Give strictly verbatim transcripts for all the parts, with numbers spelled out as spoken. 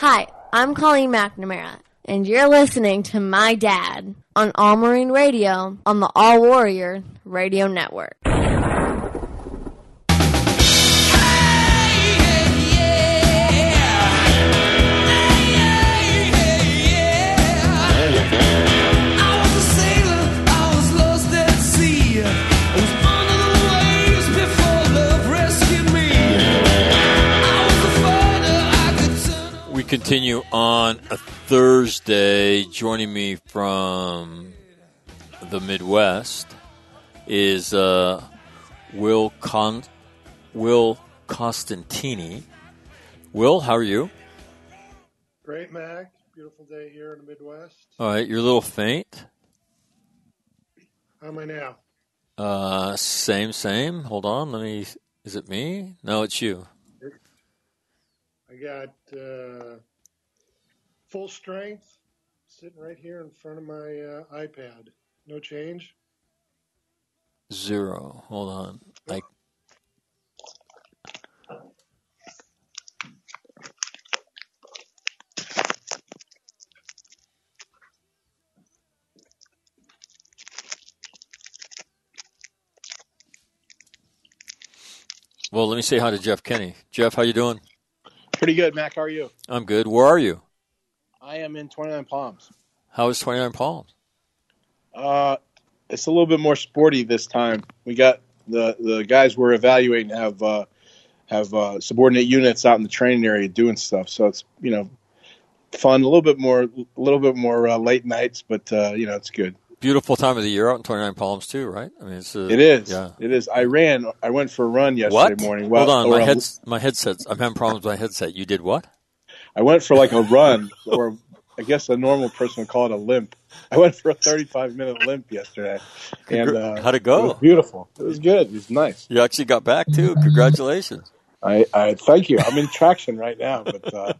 Hi, I'm Colleen McNamara, and you're listening to My Dad on All Marine Radio on the All Warrior Radio Network. We continue on a Thursday. Joining me from the Midwest is uh, Will Con- Will Costantini. Will, how are you? Great, Mac. Beautiful day here in the Midwest. All right, you're a little faint. How am I now? Uh, same, same. Hold on. Let me. Is it me? No, it's you. I got uh, full strength, sitting right here in front of my uh, iPad. No change? Zero. Hold on. I. Well, let me say hi to Jeff Kenny. Jeff, how you doing? Pretty good, Mac. How are you? I'm good. Where are you? I am in twenty-nine Palms. How is twenty-nine Palms? Uh, it's a little bit more sporty this time. We got the, the guys we're evaluating have uh, have uh, subordinate units out in the training area doing stuff. So it's you know fun. A little bit more, a little bit more uh, late nights, but uh, you know it's good. Beautiful time of the year out in twenty-nine Palms too, right? I mean, it's uh, it is. Yeah, it is. I ran. I went for a run yesterday what? morning. Well, Hold on, my a, head, my headset's. I'm having problems with my headset. You did what? I went for like a run, or I guess a normal person would call it a limp. I went for a thirty-five minute limp yesterday, and uh, how'd it go? It was beautiful. It was good. It was nice. You actually got back too. Congratulations. I, I thank you. I'm in traction right now, but uh...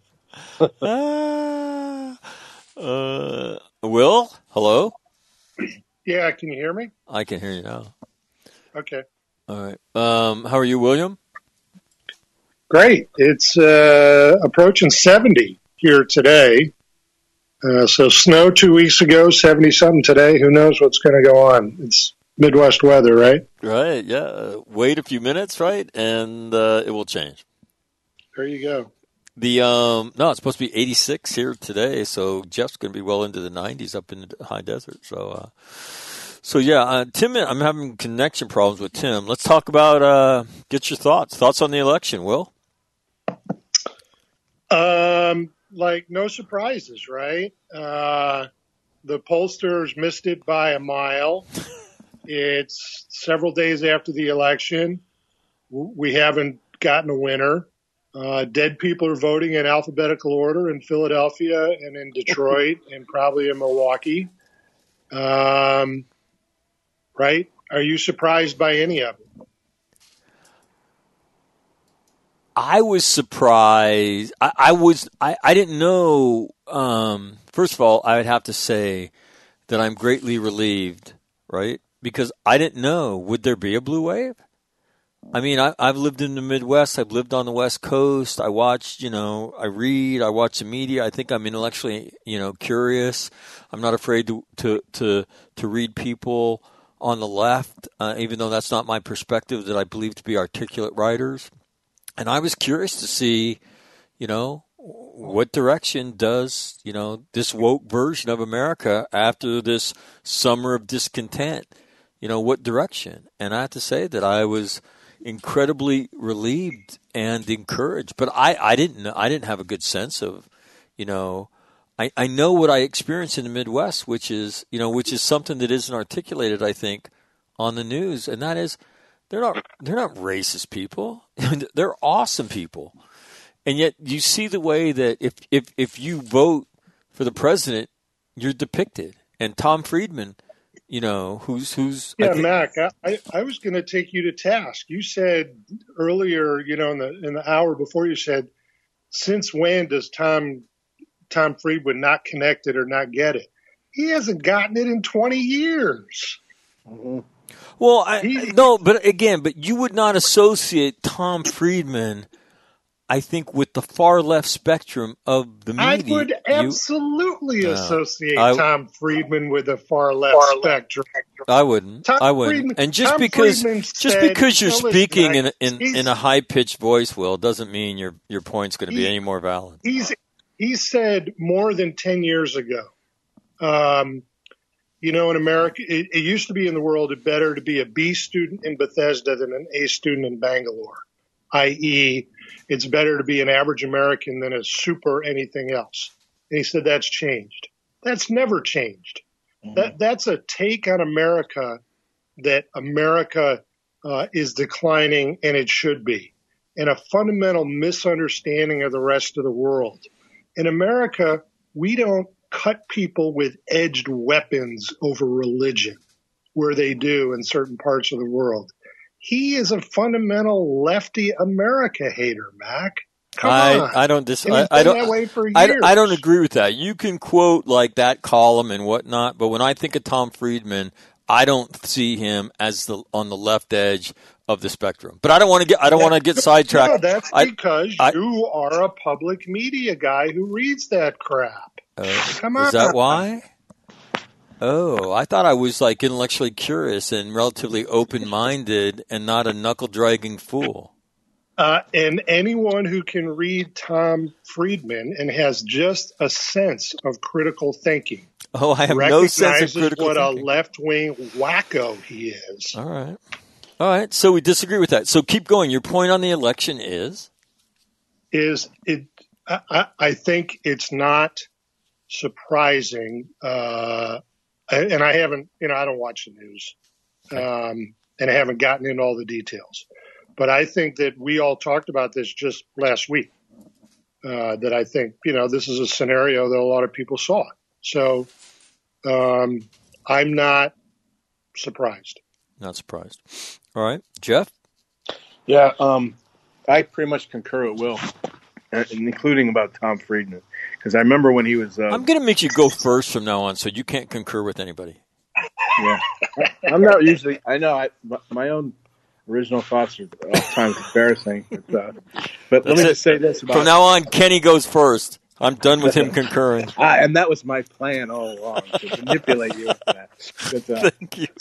uh, uh, Will, hello. Yeah, can you hear me? I can hear you now. Okay. All right. Um, how are you, William? Great. It's uh, approaching seventy here today. Uh, so snow two weeks ago, seventy-something today. Who knows what's going to go on? It's Midwest weather, right? Right, yeah. Uh, wait a few minutes, right, and uh, it will change. There you go. The um, no, it's supposed to be eighty-six here today, so Jeff's going to be well into the nineties up in the high desert. So, uh, so yeah, uh, Tim, I'm having connection problems with Tim. Let's talk about uh, get your thoughts. Thoughts on the election, Will? Um, like no surprises, right? Uh, the pollsters missed it by a mile. It's several days after the election. We haven't gotten a winner. Uh, dead people are voting in alphabetical order in Philadelphia and in Detroit and probably in Milwaukee. Um, right? Are you surprised by any of it? I was surprised. I, I was. I, I didn't know. Um, first of all, I would have to say that I'm greatly relieved, right? Because I didn't know. Would there be a blue wave? I mean, I, I've lived in the Midwest. I've lived on the West Coast. I watched, you know, I read. I watch the media. I think I'm intellectually, you know, curious. I'm not afraid to to to, to read people on the left, uh, even though that's not my perspective that I believe to be articulate writers. And I was curious to see, you know, what direction does, you know, this woke version of America after this summer of discontent, you know, what direction? And I have to say that I was incredibly relieved and encouraged. But I, I didn't know, I didn't have a good sense of, you know, I, I know what I experienced in the Midwest, which is, you know, which is something that isn't articulated, I think, on the news, and that is they're not they're not racist people. They're awesome people. And yet you see the way that if, if, if you vote for the president, you're depicted. And Tom Friedman, you know, who's who's yeah, I think, Mac. I, I was going to take you to task. You said earlier, you know, in the in the hour before, you said, since when does Tom Tom Friedman not connect it or not get it? He hasn't gotten it in twenty years. Mm-hmm. Well, I, no, but again, but you would not associate Tom Friedman. I think with the far left spectrum of the media. I would you- absolutely No. associate I- Tom Friedman with the far left Far left. spectrum. I wouldn't. Tom I wouldn't. Friedman- and just Tom because Friedman just said- because you're no, listen, speaking I- in in, he's- in a high pitched voice, Will, doesn't mean your your point's going to be He- any more valid. He's he said more than ten years ago. Um, you know, in America, it, it used to be in the world, it's better to be a B student in Bethesda than an A student in Bangalore, that is, it's better to be an average American than a super anything else. And he said that's changed. That's never changed. Mm-hmm. That that's a take on America that America uh, is declining, and it should be, and a fundamental misunderstanding of the rest of the world. In America, we don't cut people with edged weapons over religion, where they do in certain parts of the world. He is a fundamental lefty America hater, Mac. Come I, on. I don't dis- And I, he's I been don't that way for I, years. I don't agree with that. You can quote like that column and whatnot, but when I think of Tom Friedman, I don't see him as the on the left edge of the spectrum. But I don't want to get I don't want to get sidetracked. No, that's I- because I- you are a public media guy who reads that crap. Uh, Come is on. that why? Oh, I thought I was like intellectually curious and relatively open-minded and not a knuckle-dragging fool. Uh, and anyone who can read Tom Friedman and has just a sense of critical thinking Oh, I have no sense of recognizes critical what thinking. a left-wing wacko he is. All right. All right. So we disagree with that. So keep going. Your point on the election is? Is it? I, I- I think it's not surprising, uh, and I haven't, you know, I don't watch the news, um, and I haven't gotten into all the details. But I think that we all talked about this just last week. Uh, that I think, you know, this is a scenario that a lot of people saw. So um, I'm not surprised. Not surprised. All right. Jeff? Yeah, um, I pretty much concur with Will, uh, including about Tom Friedman, because I remember when he was. Uh, I'm going to make you go first from now on so you can't concur with anybody. Yeah, I'm not usually. I know I, my own original thoughts are oftentimes embarrassing, but, uh, but let That's me it. just say this about From now on, Kenny goes first. I'm done with him concurring. Ah, and that was my plan all along to manipulate you with that. But, uh, Thank you.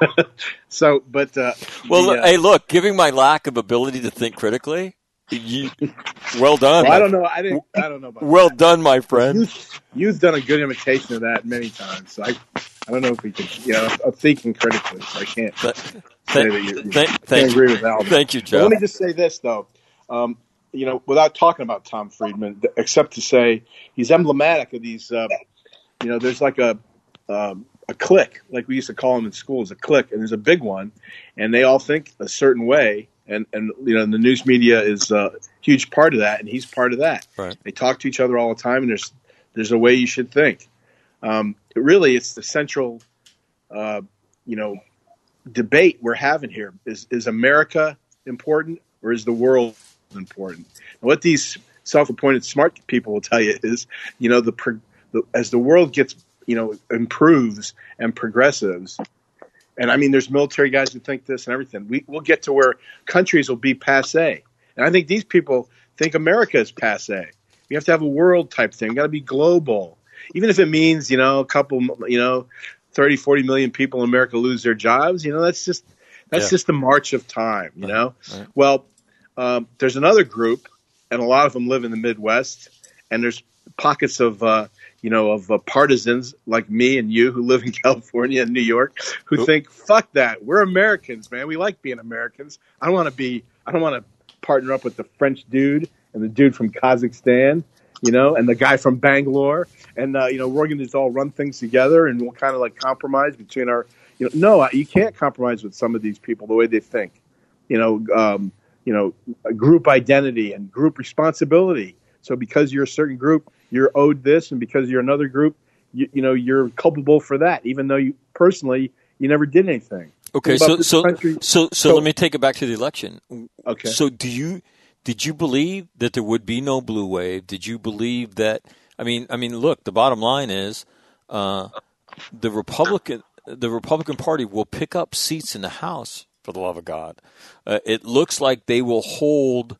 so, but uh, Well, the, uh, hey, look, giving my lack of ability to think critically, you, well done. well, I don't know. I didn't. I don't know about Well that. done, my friend. You've, you've done a good imitation of that many times. So I, I don't know if we can. You know, I'm thinking critically, so I can't Th- say th- that you, you th- can't thank you. agree with Al. Thank you, But Jeff. let me just say this, though. Um, you know, without talking about Tom Friedman, th- except to say he's emblematic of these. Uh, you know, there's like a um, a clique, like we used to call them in schools, a clique, and there's a big one, and they all think a certain way, and and you know, the news media is a huge part of that, and he's part of that. Right. They talk to each other all the time, and there's there's a way you should think. Um, really, it's the central, uh, you know, debate we're having here: is is America important or is the world important? And what these self-appointed smart people will tell you is, you know, the, pro- the as the world gets, you know, improves and progressives, and I mean, there's military guys who think this and everything. We we'll get to where countries will be passé, and I think these people think America is passé. You have to have a world type thing. You got to be global, even if it means, you know, a couple, you know, thirty, forty million people in America lose their jobs. You know, that's just that's Yeah. just the march of time. You know, right. well, um, there's another group, and a lot of them live in the Midwest, and there's pockets of uh, you know of uh, partisans like me and you who live in California and New York who Oop. think, fuck that, we're Americans, man. We like being Americans. I don't want to be. I don't want to partner up with the French dude and the dude from Kazakhstan, you know, and the guy from Bangalore, and uh, you know, we're going to just all run things together, and we'll kind of like compromise between our, you know, no, you can't compromise with some of these people the way they think, you know, um, you know, a group identity and group responsibility. So because you're a certain group, you're owed this, and because you're another group, you, you know, you're culpable for that, even though you personally you never did anything. Okay, What about so this so, country? so so So- let me take it back to the election. Okay. So do you did you believe that there would be no blue wave? Did you believe that? I mean, I mean, look. The bottom line is, uh, the Republican the Republican Party will pick up seats in the House. For the love of God, uh, it looks like they will hold,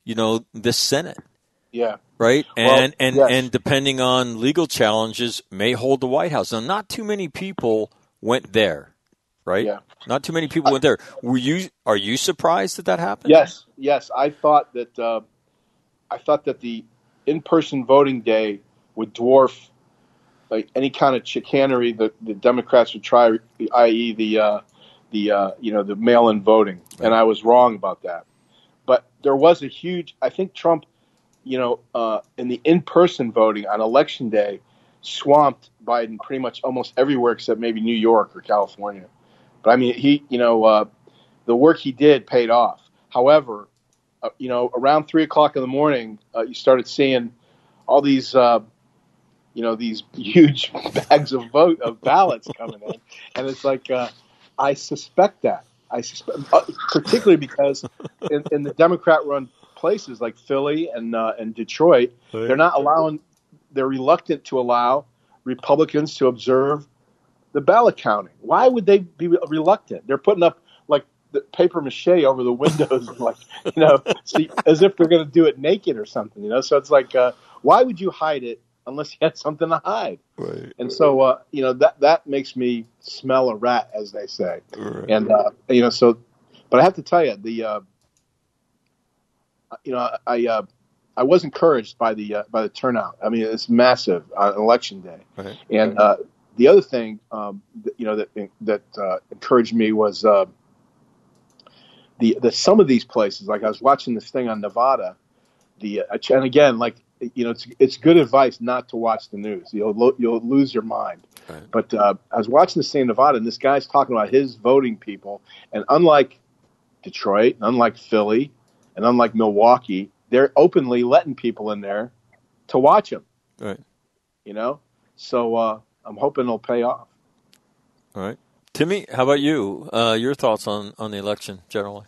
you know, this Senate. Yeah. Right? Well, And and, yes. and depending on legal challenges, may hold the White House. Now, not too many people went there, right? Yeah. Not too many people went there. Were you? Are you surprised that that happened? Yes, yes. I thought that uh, I thought that the in-person voting day would dwarf like any kind of chicanery that the Democrats would try, that is, the uh, the uh, you know the mail-in voting, Right. and I was wrong about that. But there was a huge. I think Trump, you know, uh, in the in-person voting on Election Day, swamped Biden pretty much almost everywhere except maybe New York or California. But I mean, he, you know, uh, the work he did paid off. However, uh, you know, around three o'clock in the morning, uh, you started seeing all these, uh, you know, these huge bags of vote of ballots coming in, and it's like uh, I suspect that. I suspect, uh, particularly because in, in the Democrat-run places like Philly and uh, and Detroit, Right. they're not allowing. They're reluctant to allow Republicans to observe the ballot counting. Why would they be reluctant? They're putting up like the paper mache over the windows, like you know, see, as if they're going to do it naked or something. You know, so it's like, uh, why would you hide it unless you had something to hide? Right. And so, uh, you know, that that makes me smell a rat, as they say. Right. And uh, you know, so, but I have to tell you, the uh, you know, I uh, I was encouraged by the uh, by the turnout. I mean, it's massive on election day, Right. and. Uh, The other thing, um, that, you know, that that uh, encouraged me was uh, the the some of these places. Like I was watching this thing on Nevada, the uh, and again, like you know, it's it's good advice not to watch the news. You'll lo- you'll lose your mind. Right. But uh, I was watching this thing in Nevada, and this guy's talking about his voting people, and unlike Detroit, unlike Philly, and unlike Milwaukee, they're openly letting people in there to watch them. Right. You know, so. Uh, I'm hoping it'll pay off. All right. Timmy, how about you? Uh, your thoughts on, on the election generally?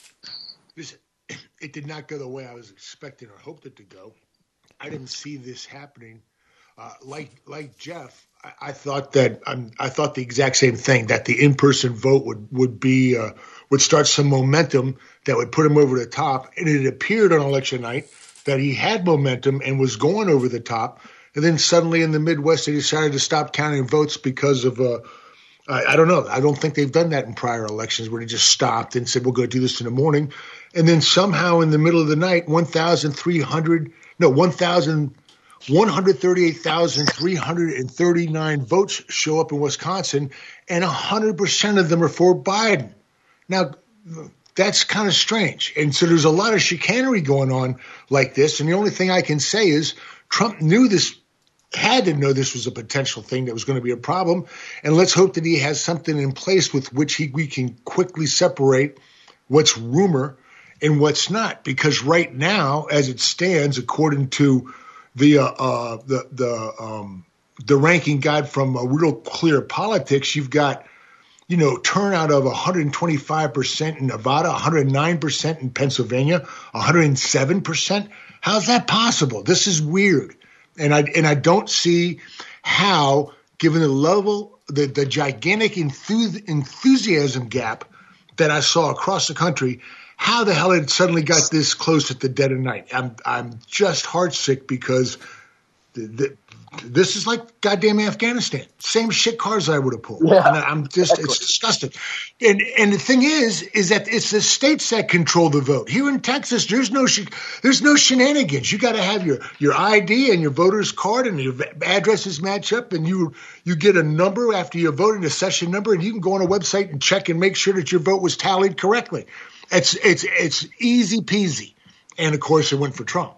Listen, it did not go the way I was expecting or hoped it to go. I didn't see this happening. Uh, like like Jeff, I, I thought that um, I thought the exact same thing, that the in-person vote would would be uh, would start some momentum that would put him over the top. And it appeared on election night that he had momentum and was going over the top. And then suddenly in the Midwest, they decided to stop counting votes because of, uh, I, I don't know. I don't think they've done that in prior elections where they just stopped and said, we'll go do this in the morning. And then somehow in the middle of the night, one thousand three hundred, no, one thousand one hundred thirty-eight thousand three hundred thirty-nine votes show up in Wisconsin, and one hundred percent of them are for Biden. Now, that's kind of strange. And so there's a lot of chicanery going on like this. And the only thing I can say is Trump knew this, had to know this was a potential thing that was going to be a problem. And let's hope that he has something in place with which he, we can quickly separate what's rumor and what's not. Because right now, as it stands, according to the uh, uh, the the um, the ranking guide from uh, Real Clear Politics, you've got, you know, turnout of one hundred twenty-five percent in Nevada, one hundred nine percent in Pennsylvania, one hundred seven percent. How's that possible? This is weird. And I and I don't see how, given the level, the, the gigantic enthus- enthusiasm gap that I saw across the country, how the hell it suddenly got this close at the dead of night. I'm I'm just heartsick because the, the, this is like goddamn Afghanistan. Same shit cards I would have pulled. Yeah, and I'm just, exactly. It's disgusting. And and the thing is, is that it's the states that control the vote. Here in Texas, there's no sh- there's no shenanigans. You got to have your, your I D and your voter's card, and your addresses match up, and you you get a number after you're voting, a session number, and you can go on a website and check and make sure that your vote was tallied correctly. It's it's it's easy peasy. And of course, it went for Trump.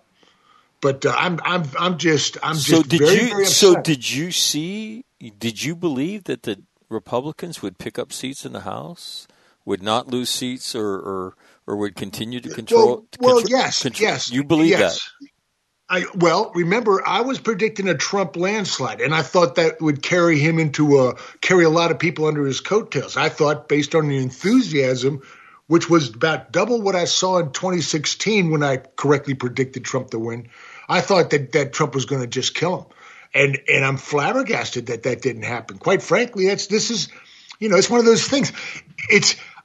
But uh, I'm I'm I'm just I'm just So did very, you? very upset. So did you see? Did you believe that the Republicans would pick up seats in the House, would not lose seats, or or, or would continue to control? Well, well contro- yes, control, yes. You believe yes. that? I well, remember, I was predicting a Trump landslide, and I thought that would carry him into a carry a lot of people under his coattails. I thought, based on the enthusiasm, which was about double what I saw in twenty sixteen when I correctly predicted Trump to win, I thought that, that Trump was going to just kill him. And and I'm flabbergasted that that didn't happen. Quite frankly, that's this is, you know, it's one of those things. It's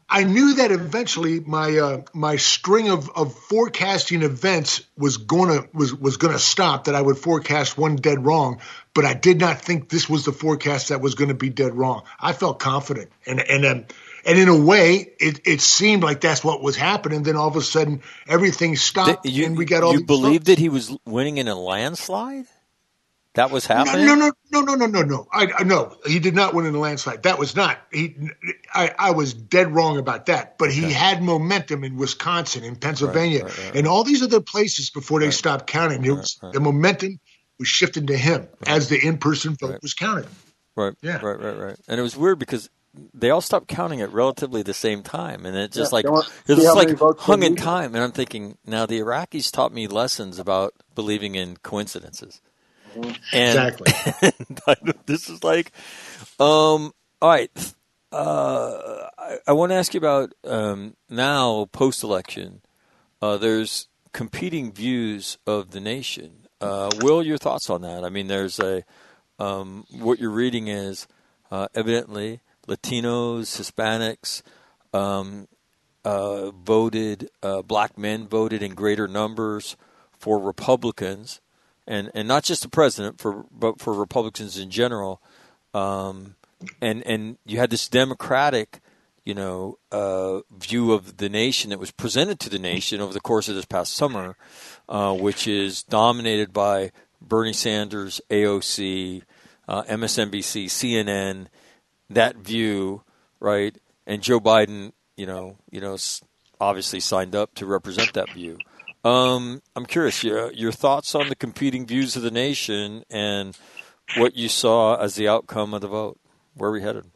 I knew that eventually my uh, my string of, of forecasting events was gonna was was gonna stop. That I would forecast one dead wrong, but I did not think this was the forecast that was going to be dead wrong. I felt confident, and and um, and in a way, it, it seemed like that's what was happening. Then all of a sudden, everything stopped, the, you, and we got all. You these believed votes. that he was winning in a landslide? That was happening? No, no, no, no, no, no, no. I, I no, he did not win in a landslide. That was not. He, I, I was dead wrong about that. But he okay. had momentum in Wisconsin, in Pennsylvania, right, right, right, and all these other places before they right. stopped counting. It was, right, right. The momentum was shifting to him right. as the in-person vote right. was counted. Right, yeah. right, right, right. And it was weird because they all stopped counting at relatively the same time, and it just Yeah, like want, it was like hung in needed. time. And I'm thinking, now the Iraqis taught me lessons about believing in coincidences. Mm-hmm. And, Exactly. and this is like, um, all right. Uh, I, I want to ask you about um, now post-election. Uh, there's competing views of the nation. Uh, Will, your thoughts on that? I mean, there's a um, what you're reading is uh, evidently Latinos, Hispanics um, uh, voted, uh, black men voted in greater numbers for Republicans. And and not just the president, for but for Republicans in general, um, and and you had this democratic, you know, uh, view of the nation that was presented to the nation over the course of this past summer, uh, which is dominated by Bernie Sanders, A O C, uh, M S N B C, C N N, that view, right? And Joe Biden, you know, you know, obviously signed up to represent that view. Um, I'm curious, your, your thoughts on the competing views of the nation and what you saw as the outcome of the vote. Where are we headed?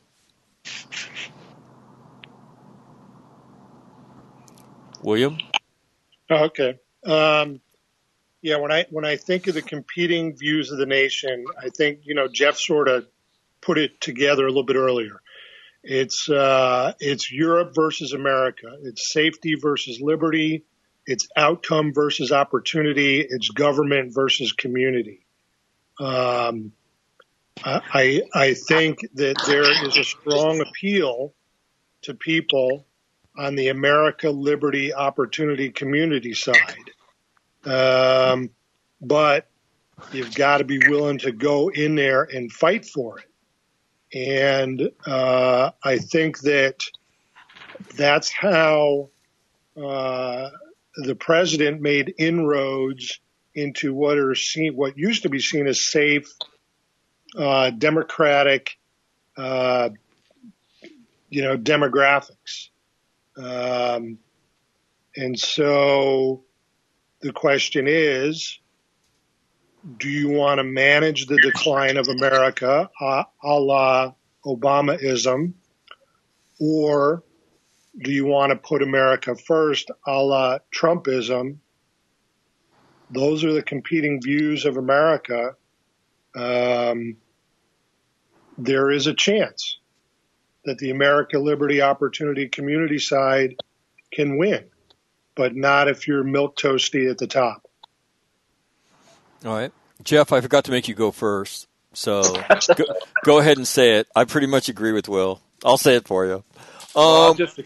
William? Oh, okay. Um, yeah, when I when I think of the competing views of the nation, I think, you know, Jeff sort of put it together a little bit earlier. It's uh, it's Europe versus America. It's safety versus liberty. It's outcome versus opportunity. It's government versus community. Um, I, I think that there is a strong appeal to people on the America, liberty, opportunity, community side. Um, but you've got to be willing to go in there and fight for it. And uh, I think that that's how uh, the president made inroads into what are seen, what used to be seen as safe, uh, democratic, uh, you know, demographics. Um, and so the question is, do you want to manage the decline of America, a, a la Obamaism, or do you want to put America first, a la Trumpism? Those are the competing views of America. Um, there is a chance that the America, liberty, opportunity, community side can win, but not if you're milquetoasty at the top. All right. Jeff, I forgot to make you go first, so go, go ahead and say it. I pretty much agree with Will. I'll say it for you. Well, Um, just,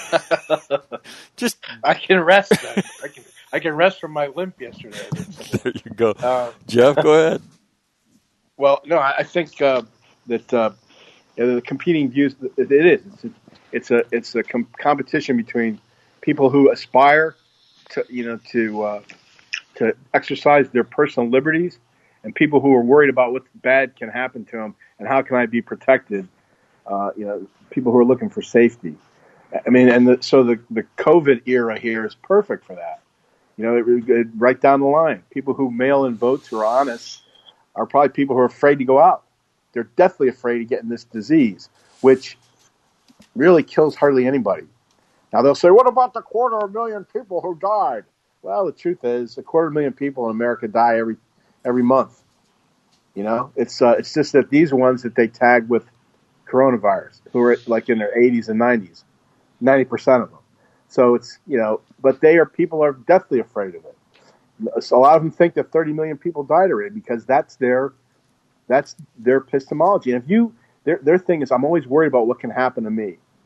just I can rest. Then. I can I can rest from my limp yesterday. there you go. Uh, Jeff, go ahead. Well, no, I I think uh, that uh, you know, the competing views. It, it is. It's a it's a, it's a com- competition between people who aspire to you know to uh, to exercise their personal liberties, and people who are worried about what bad can happen to them and how can I be protected. Uh, you know, people who are looking for safety. I mean, and the, so the the COVID era here is perfect for that. You know, it, it, right down the line, people who mail in votes who are honest are probably people who are afraid to go out. They're deathly afraid of getting this disease, which really kills hardly anybody. Now they'll say, what about the quarter of a million people who died? Well, the truth is a quarter of a million people in America die every every month. You know, it's uh, it's just that these are ones that they tag with coronavirus who are like in their eighties and nineties, ninety percent of them. So it's, you know, but they are, people are deathly afraid of it. So a lot of them think that thirty million people died already because that's their, that's their epistemology. And if you, their, their thing is, I'm always worried about what can happen to me.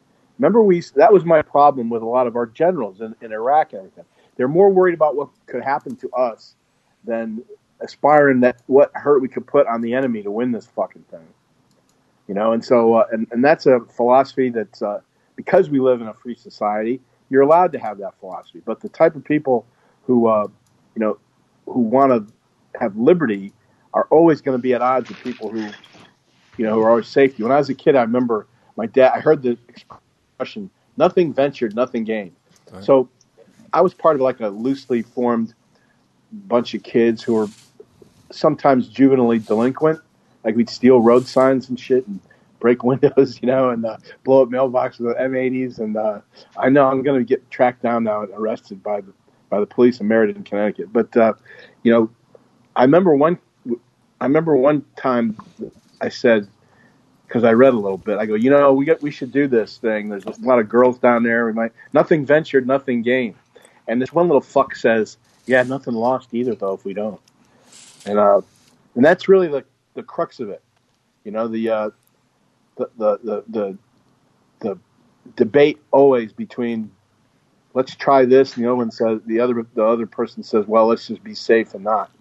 Remember, we that was my problem with a lot of our generals in, in Iraq and everything. They're more worried about what could happen to us than aspiring that what hurt we could put on the enemy to win this fucking thing. You know, and so uh, and and that's a philosophy that's uh, because we live in a free society, you're allowed to have that philosophy. But the type of people who uh, you know who want to have liberty are always going to be at odds with people who you know who are always safety. When I was a kid, I remember my dad. I heard the expression, "Nothing ventured, nothing gained." Right. So I was part of like a loosely formed bunch of kids who were sometimes juvenilely delinquent. Like we'd steal road signs and shit and break windows, you know, and uh, blow up mailboxes with M eighties. And uh, I know I'm going to get tracked down now and arrested by the by the police in Meriden, Connecticut. But uh, you know, I remember one. I remember one time I said, because I read a little bit, I go, you know, we got we should do this thing. There's a lot of girls down there. We might nothing ventured, nothing gained. And this one little fuck says, yeah, nothing lost either, though, if we don't. And uh, and that's really the the crux of it. You know, the uh, the, the the the the debate always between let's try this, and the other one says the other the other person says, well, let's just be safe and not.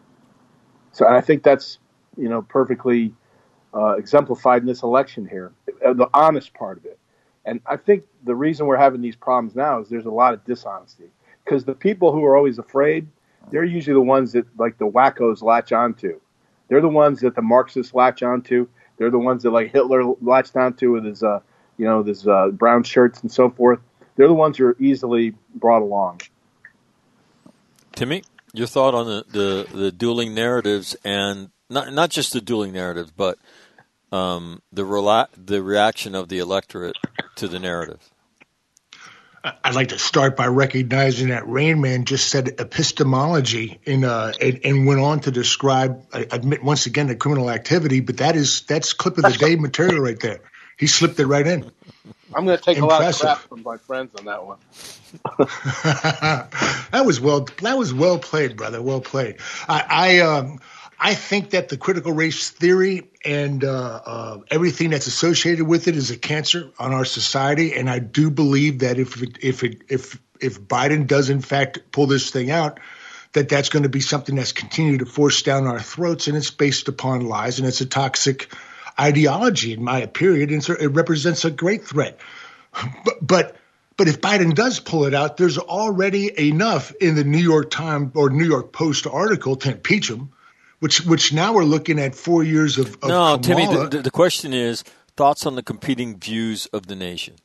So I think that's you know perfectly uh, exemplified in this election here, the honest part of it. And I think the reason we're having these problems now is there's a lot of dishonesty. Because the people who are always afraid, they're usually the ones that, like, the wackos latch onto. They're the ones that the Marxists latch onto. They're the ones that, like, Hitler latched onto with his, uh, you know, his uh, brown shirts and so forth. They're the ones who are easily brought along. Timmy, your thought on the, the, the dueling narratives, and not not just the dueling narratives, but um, the rela- the reaction of the electorate to the narrative. I'd like to start by recognizing that Rain Man just said epistemology in, uh, and, and went on to describe, I admit once again, the criminal activity, but that is that's clip of the day material right there. He slipped it right in. I'm going to take Impressive. a lot of crap from my friends on that one. that was well. That was well played, brother. Well played. I, I um. I think that the critical race theory and uh, uh, everything that's associated with it is a cancer on our society, and I do believe that if it, if it, if if Biden does in fact pull this thing out, that that's going to be something that's continued to force down our throats, and it's based upon lies, and it's a toxic ideology, in my opinion, and so it represents a great threat. But, but but if Biden does pull it out, there's already enough in the New York Times or New York Post article to impeach him. Which, which now we're looking at four years of, of no, Kamala. Timmy. The, the question is thoughts on the competing views of the nation.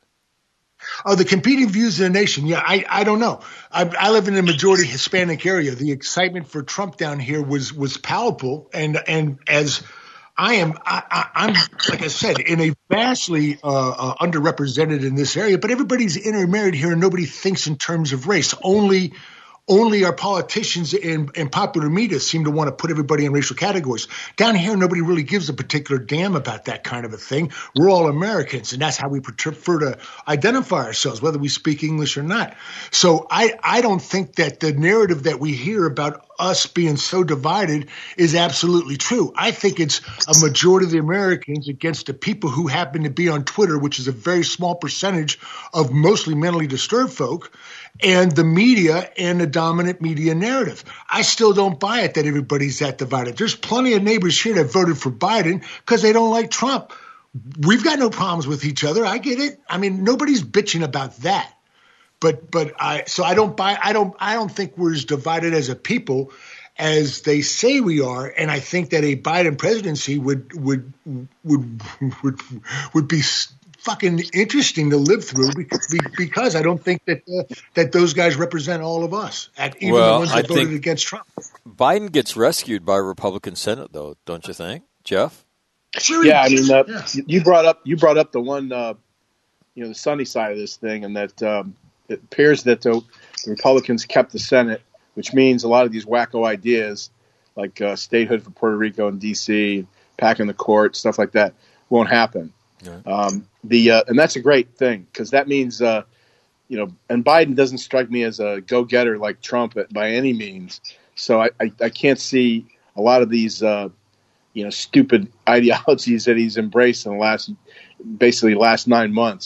Oh, the competing views of the nation. Yeah, I, I don't know. I, I live in a majority Hispanic area. The excitement for Trump down here was was palpable, and and as I am, I, I, I'm like I said, in a vastly uh, uh, underrepresented in this area. But everybody's intermarried here, and nobody thinks in terms of race. Only. Only our politicians and, and popular media seem to want to put everybody in racial categories. Down here, nobody really gives a particular damn about that kind of a thing. We're all Americans, and that's how we prefer to identify ourselves, whether we speak English or not. So I, I don't think that the narrative that we hear about us being so divided is absolutely true. I think it's a majority of the Americans against the people who happen to be on Twitter, which is a very small percentage of mostly mentally disturbed folk, and the media and the dominant media narrative. I still don't buy it that everybody's that divided. There's plenty of neighbors here that voted for Biden because they don't like Trump. We've got no problems with each other. I get it. I mean, nobody's bitching about that. But but I so I don't buy I don't I don't think we're as divided as a people as they say we are, and I think that a Biden presidency would would would would would be fucking interesting to live through because, because I don't think that uh, that those guys represent all of us, at, even well, the ones that I voted think against Trump. Biden gets rescued by Republican Senate, though, don't you think, Jeff? Sure. Yeah, I mean, uh, yeah. you brought up you brought up the one, uh, you know, the sunny side of this thing, and that um, it appears that the, the Republicans kept the Senate, which means a lot of these wacko ideas, like uh, statehood for Puerto Rico and D C, packing the court, stuff like that, won't happen. Yeah. Um, the uh, and that's a great thing because that means, uh, you know, and Biden doesn't strike me as a go-getter like Trump by any means. So I, I, I can't see a lot of these, uh, you know, stupid ideologies that he's embraced in the last, basically last nine months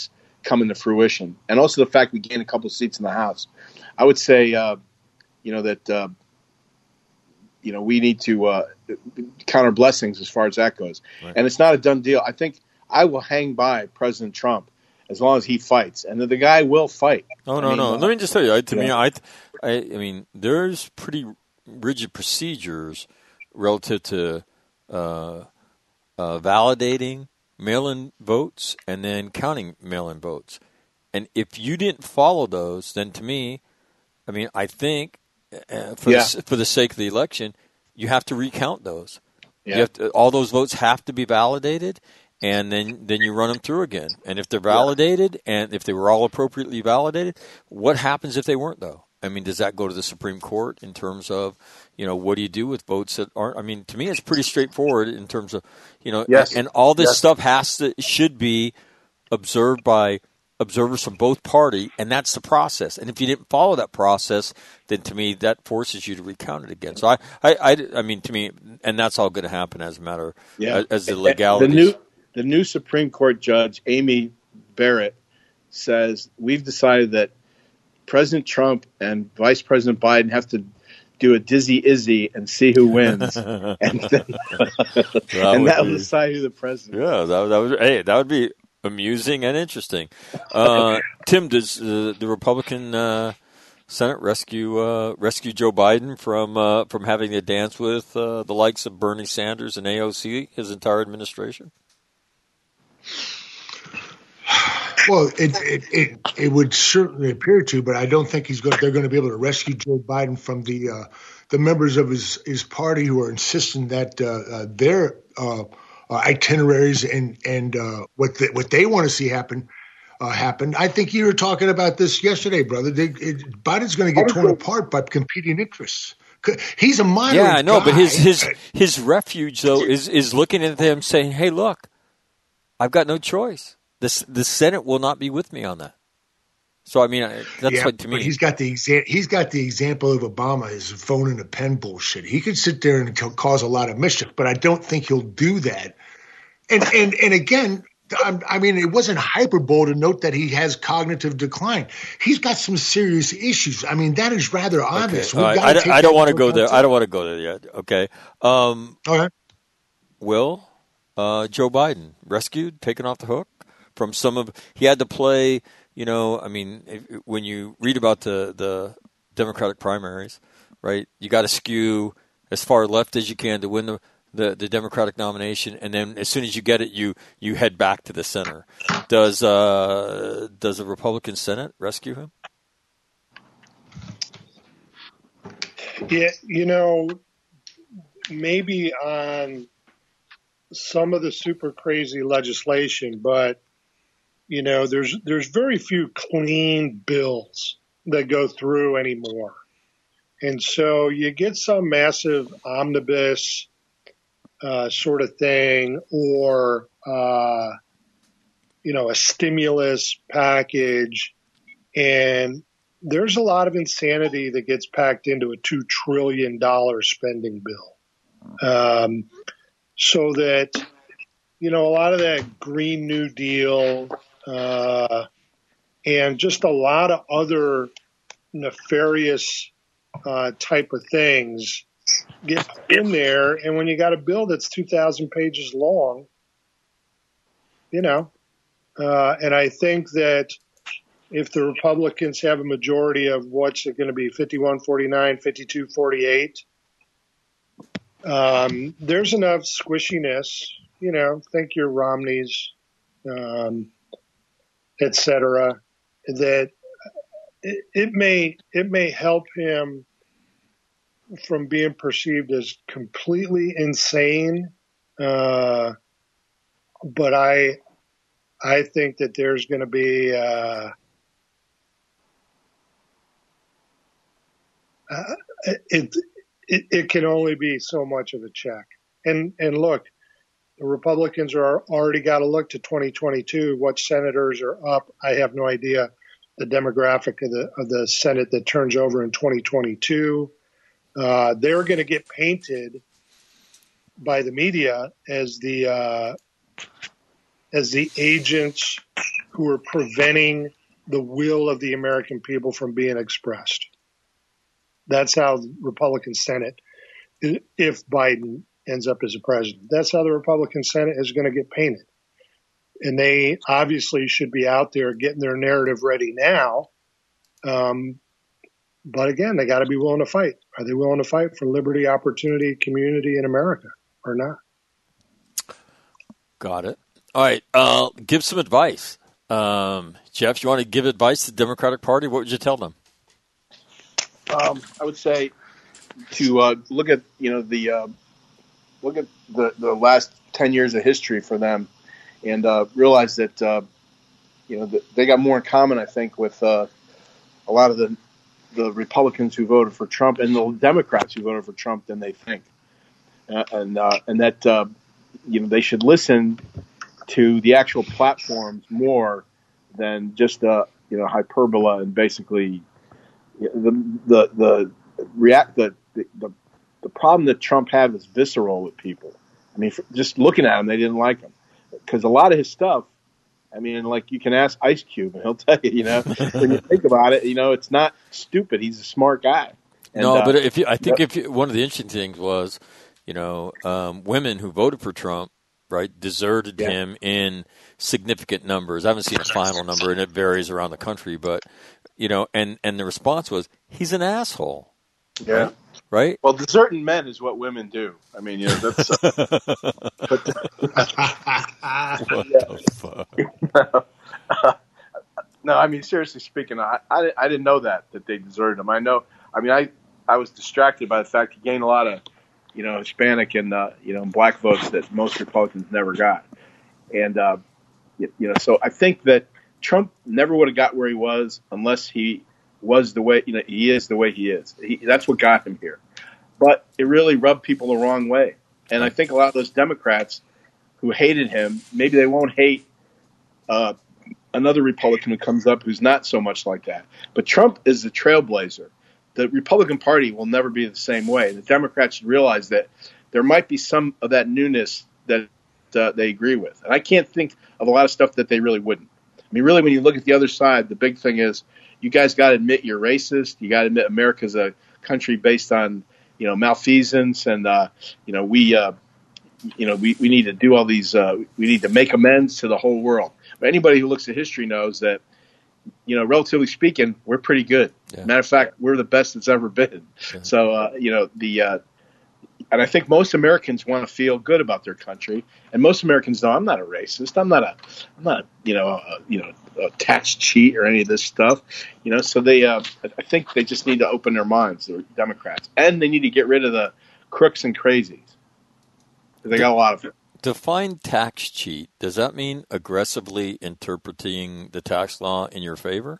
coming to fruition, and also the fact we gained a couple of seats in the House. I would say, uh, you know, that uh, you know we need to uh, count our blessings as far as that goes. Right. And it's not a done deal. I think I will hang by President Trump as long as he fights, and the, the guy will fight. Oh no, I mean, no. Uh, Let me just tell you. I, to yeah. me, I, I, I mean, there's pretty rigid procedures relative to uh, uh, validating mail-in votes and then counting mail-in votes. And if you didn't follow those, then to me, I mean, I think uh, for, yeah. the, for the sake of the election, you have to recount those. Yeah. You have to, all those votes have to be validated, and then, then you run them through again. And if they're validated, yeah. and if they were all appropriately validated, what happens if they weren't, though? I mean, does that go to the Supreme Court in terms of, you know, what do you do with votes that aren't? I mean, to me, it's pretty straightforward in terms of, you know, yes. and, and all this yes. stuff has to should be observed by observers from both party, and that's the process. And if you didn't follow that process, then to me, that forces you to recount it again. So I, I, I, I mean, to me, and that's all going to happen as a matter yeah. as, as the legalities. The new, the new Supreme Court judge, Amy Barrett, says we've decided that President Trump and Vice President Biden have to do a dizzy izzy and see who wins, and then, that and that will decide who the president. Yeah, that, that would. Hey, that would be amusing and interesting. Uh, Tim, does uh, the Republican uh, Senate rescue uh, rescue Joe Biden from uh, from having to dance with uh, the likes of Bernie Sanders and A O C his entire administration? Well, it, it it it would certainly appear to, but I don't think he's going. They're going to be able to rescue Joe Biden from the uh, the members of his, his party who are insisting that uh, uh, their uh, uh, itineraries and and uh, what the, what they want to see happen uh, happen. I think you were talking about this yesterday, brother. They, it, Biden's going to get torn apart by competing interests. He's a moderate. Yeah, I know, guy. But his his his refuge though is is looking at them saying, "Hey, look, I've got no choice. The, the Senate will not be with me on that." So I mean, that's yeah, what to me. But he's got the exa- he's got the example of Obama, his phone and a pen bullshit. He could sit there and cause a lot of mischief, but I don't think he'll do that. And and and again, I mean, it wasn't hyperbole to note that he has cognitive decline. He's got some serious issues. I mean, that is rather obvious. Okay. Right. I, I don't want to go there. Time. I don't want to go there yet. Okay. Um, All right. Will uh, Joe Biden rescued, taken off the hook? From some of he had to play, you know. I mean, if, when you read about the, the Democratic primaries, right? You got to skew as far left as you can to win the, the, the Democratic nomination, and then as soon as you get it, you you head back to the center. Does uh, does the Republican Senate rescue him? Yeah, you know, maybe on some of the super crazy legislation, but. You know, there's there's very few clean bills that go through anymore. And so you get some massive omnibus uh, sort of thing or, uh, you know, a stimulus package. And there's a lot of insanity that gets packed into a two trillion dollars spending bill. Um, so that, you know, a lot of that Green New Deal Uh, and just a lot of other nefarious uh, type of things get in there. And when you got a bill that's two thousand pages long, you know, uh, and I think that if the Republicans have a majority of what's it going to be, fifty-one forty-nine, fifty-two forty-eight, um, there's enough squishiness, you know, think your Romneys, um, et cetera, that it, it may it may help him from being perceived as completely insane. Uh, but I I think that there's going to be uh, uh, it, it it can only be so much of a check. And and look. The Republicans are already got to look to twenty twenty-two. What senators are up? I have no idea the demographic of the of the Senate that turns over in twenty twenty-two. Uh, they're going to get painted by the media as the uh, as the agents who are preventing the will of the American people from being expressed. That's how the Republican Senate, if Biden ends up as a president, that's how the Republican Senate is going to get painted. And they obviously should be out there getting their narrative ready now. Um, but again, they got to be willing to fight. Are they willing to fight for liberty, opportunity, community in America or not? Got it. All right. Uh, give some advice. Um, Jeff, you want to give advice to the Democratic Party? What would you tell them? Um, I would say to uh, look at, you know, the uh, look at the, the last ten years of history for them and uh, realize that, uh, you know, the, they got more in common, I think, with uh, a lot of the the Republicans who voted for Trump and the Democrats who voted for Trump than they think. Uh, and uh, and that, uh, you know, they should listen to the actual platforms more than just, uh, you know, hyperbola and basically the the the react the, the the problem that Trump had was visceral with people. I mean, just looking at him, they didn't like him because a lot of his stuff. I mean, like you can ask Ice Cube, and he'll tell you. You know, when you think about it, you know, it's not stupid. He's a smart guy. And, no, uh, but if you, I think yeah. if you, one of the interesting things was, you know, um, women who voted for Trump, right, deserted Yeah. him in significant numbers. I haven't seen a final number, and it varies around the country, but. You know, and, and the response was, he's an asshole. Yeah. Right? Well, deserting men is what women do. I mean, you know, that's. Uh, but, what the fuck? no, I mean, seriously speaking, I, I, I didn't know that, that they deserted him. I know, I mean, I, I was distracted by the fact he gained a lot of, you know, Hispanic and, uh, you know, black votes that most Republicans never got. And, uh, you, you know, so I think that Trump never would have got where he was unless he was the way, you know, he is the way he is. He, that's what got him here. But it really rubbed people the wrong way. And I think a lot of those Democrats who hated him, maybe they won't hate uh, another Republican who comes up who's not so much like that. But Trump is the trailblazer. The Republican Party will never be the same way. The Democrats should realize that there might be some of that newness that uh, they agree with. And I can't think of a lot of stuff that they really wouldn't. I mean, really, when you look at the other side, the big thing is you guys got to admit you're racist. You got to admit America's a country based on, you know, malfeasance. And, uh, you know, we, uh, you know, we, we need to do all these, uh, we need to make amends to the whole world. But anybody who looks at history knows that, you know, relatively speaking, we're pretty good. Yeah. Matter of fact, we're the best it's ever been. Yeah. So, uh, you know, the, uh, and I think most Americans want to feel good about their country, and most Americans know I'm not a racist. I'm not a, I'm not, a, you know, a, you know, a tax cheat or any of this stuff, you know. So they, uh, I think they just need to open their minds, the Democrats, and they need to get rid of the crooks and crazies. They got a lot of it. Define tax cheat. Does that mean aggressively interpreting the tax law in your favor?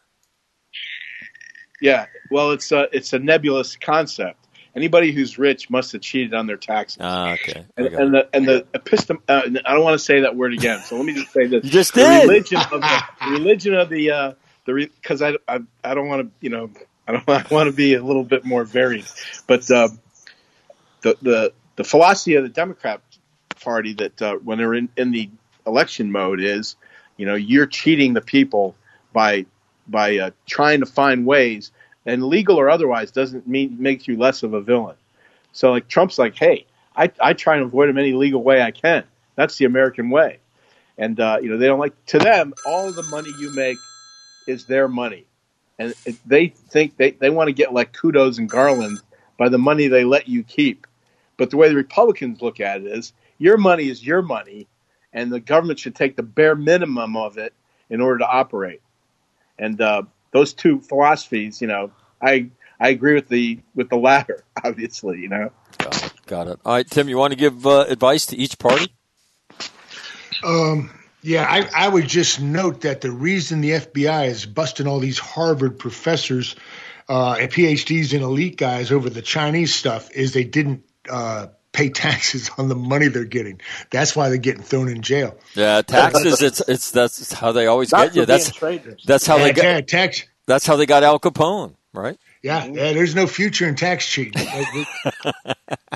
Yeah. Well, it's a, it's a nebulous concept. Anybody who's rich must have cheated on their taxes. Ah, okay. And, and the and the epistem. Uh, I don't want to say that word again. So let me just say this: you just the did. Religion of the, the religion of the uh, the because I, I I don't want to you know I don't I want to be a little bit more varied, but uh, the the the philosophy of the Democrat Party that uh, when they're in, in the election mode is, you know, you're cheating the people by by uh, trying to find ways. And legal or otherwise doesn't mean make you less of a villain. So like Trump's like, hey, I, I try and avoid him any legal way I can. That's the American way. And, uh, you know, they don't like, to them, all the money you make is their money. And it, they think they, they want to get like kudos and garlands by the money they let you keep. But the way the Republicans look at it is your money is your money, and the government should take the bare minimum of it in order to operate. And, uh, those two philosophies, you know, I I agree with the with the latter, obviously, you know. Got it. Got it. All right, Tim, you want to give uh, advice to each party? Um, yeah, I, I would just note that the reason the F B I is busting all these Harvard professors uh, and P H Ds and elite guys over the Chinese stuff is they didn't uh, pay taxes on the money they're getting. That's why they're getting thrown in jail. Yeah, taxes. it's it's that's how they always Not get you. for That's being traitors. that's how Yeah, they got. ta- tax. That's how they got Al Capone, right? Yeah, yeah, there's no future in tax cheating.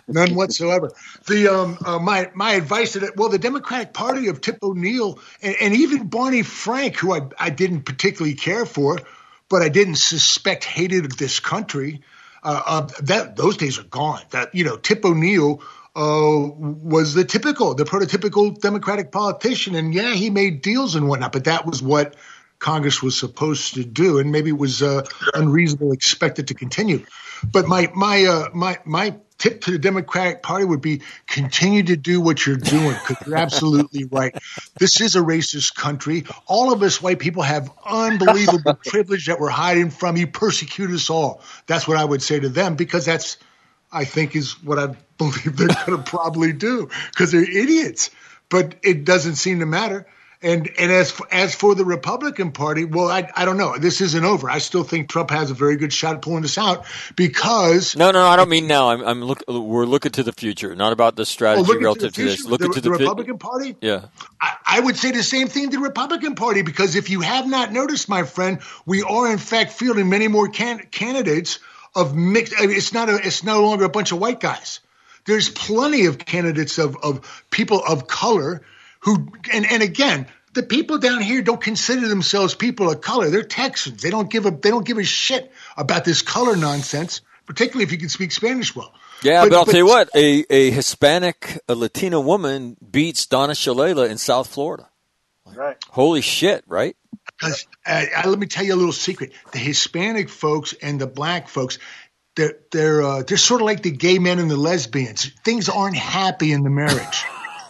None whatsoever. The um, uh, my my advice to that, well, the Democratic Party of Tip O'Neill and, and even Barney Frank, who I, I didn't particularly care for, but I didn't suspect hated this country. Uh, uh, that those days are gone. That you know, Tip O'Neill uh, was the typical, the prototypical Democratic politician, and yeah, he made deals and whatnot, but that was what Congress was supposed to do, and maybe it was uh, unreasonable to expect it to continue. But my my uh, my my tip to the Democratic Party would be continue to do what you're doing, because you're absolutely right. This is a racist country. All of us white people have unbelievable privilege that we're hiding from. You persecute us all. That's what I would say to them, because that's, I think, is what I believe they're going to probably do, because they're idiots. But it doesn't seem to matter. And and as for, as for the Republican Party, well, I I don't know. This isn't over. I still think Trump has a very good shot at pulling this out, because no, no, I don't mean now. I'm I'm look. We're looking to the future, not about the strategy oh, relative to, to this. Look the, into the, the, the Republican Party. Yeah, I, I would say the same thing to the Republican Party, because if you have not noticed, my friend, we are in fact fielding many more can, candidates of mixed. It's not a. It's no longer a bunch of white guys. There's plenty of candidates of of people of color who, and and again. The people down here don't consider themselves people of color. They're Texans. They don't give a they don't give a shit about this color nonsense, particularly if you can speak Spanish well. Yeah, but, but I'll but, tell you what, a, a Hispanic, a Latina woman beats Donna Shalala in South Florida. Right. Holy shit, right? Because uh, let me tell you a little secret. The Hispanic folks and the black folks, they're they're uh, they're sort of like the gay men and the lesbians. Things aren't happy in the marriage.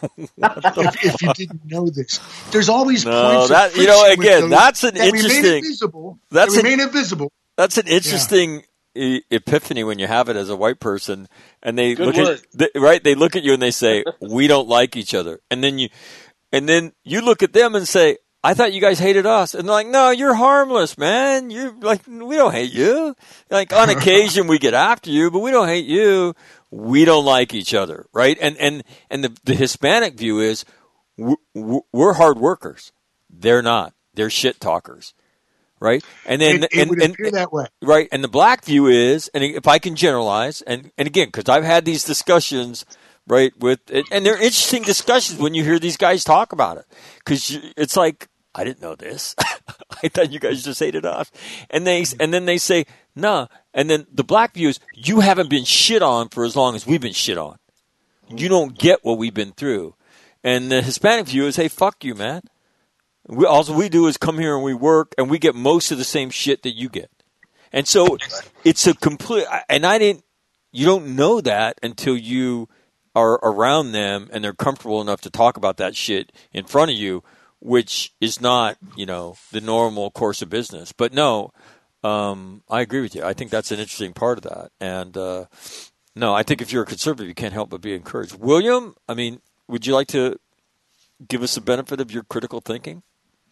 if, if you didn't know this, there's always no, points that of you know again. those That's an that interesting. Remain invisible, that's that an, remain invisible. That's an interesting yeah. e- epiphany when you have it as a white person, and they Good look word. at they, right. They look at you and they say, "We don't like each other," and then you, and then you look at them and say, "I thought you guys hated us," and they're like, "No, you're harmless, man. You're like we don't hate you. Like on occasion we get after you, but we don't hate you." We don't like each other, right? And and and the, the Hispanic view is we're, we're hard workers. They're not. They're shit talkers, right? And then it, it and, would and, appear and that way, right? And the black view is, and if I can generalize, and and again, because I've had these discussions, right? With and they're interesting discussions when you hear these guys talk about it, because it's like I didn't know this. I thought you guys just hated us, and they and then they say no. Nah. And then the black view is you haven't been shit on for as long as we've been shit on. You don't get what we've been through. And the Hispanic view is, hey, fuck you, man. We, all we do is come here and we work, and we get most of the same shit that you get. And so it's a complete – and I didn't – you don't know that until you are around them and they're comfortable enough to talk about that shit in front of you, which is not, you know, the normal course of business. But no – Um, I agree with you. I think that's an interesting part of that. And uh, no, I think if you're a conservative, you can't help but be encouraged. William, I mean, would you like to give us the benefit of your critical thinking?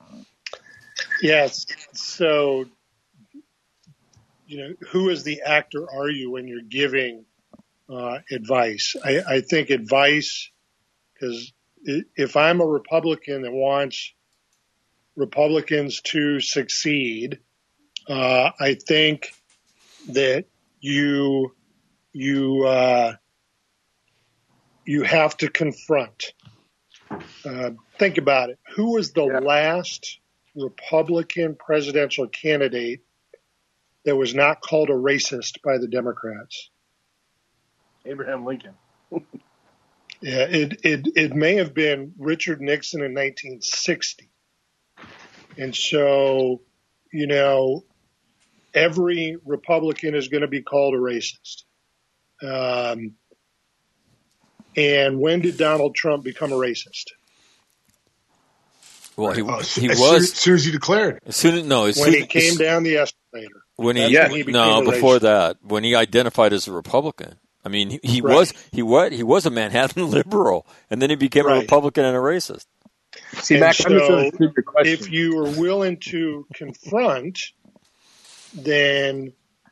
Yes. So, you know, who is the actor are you when you're giving uh, advice? I, I think advice, because if I'm a Republican that wants Republicans to succeed, Uh, I think that you you uh, you have to confront. Uh, think about it. Who was the yeah. last Republican presidential candidate that was not called a racist by the Democrats? Abraham Lincoln. Yeah, it, it it may have been Richard Nixon in nineteen sixty, and so you know. Every Republican is going to be called a racist. Um, and when did Donald Trump become a racist? Well, he, oh, he as was. Soon, as soon as he declared. As soon as, no, as when soon, he came as, down the escalator. When he, yeah, when he no, before that, when he identified as a Republican. I mean, he, he right. was he what he was a Manhattan liberal, and then he became right. a Republican and a racist. See, and Max, so your question. If you are willing to confront, then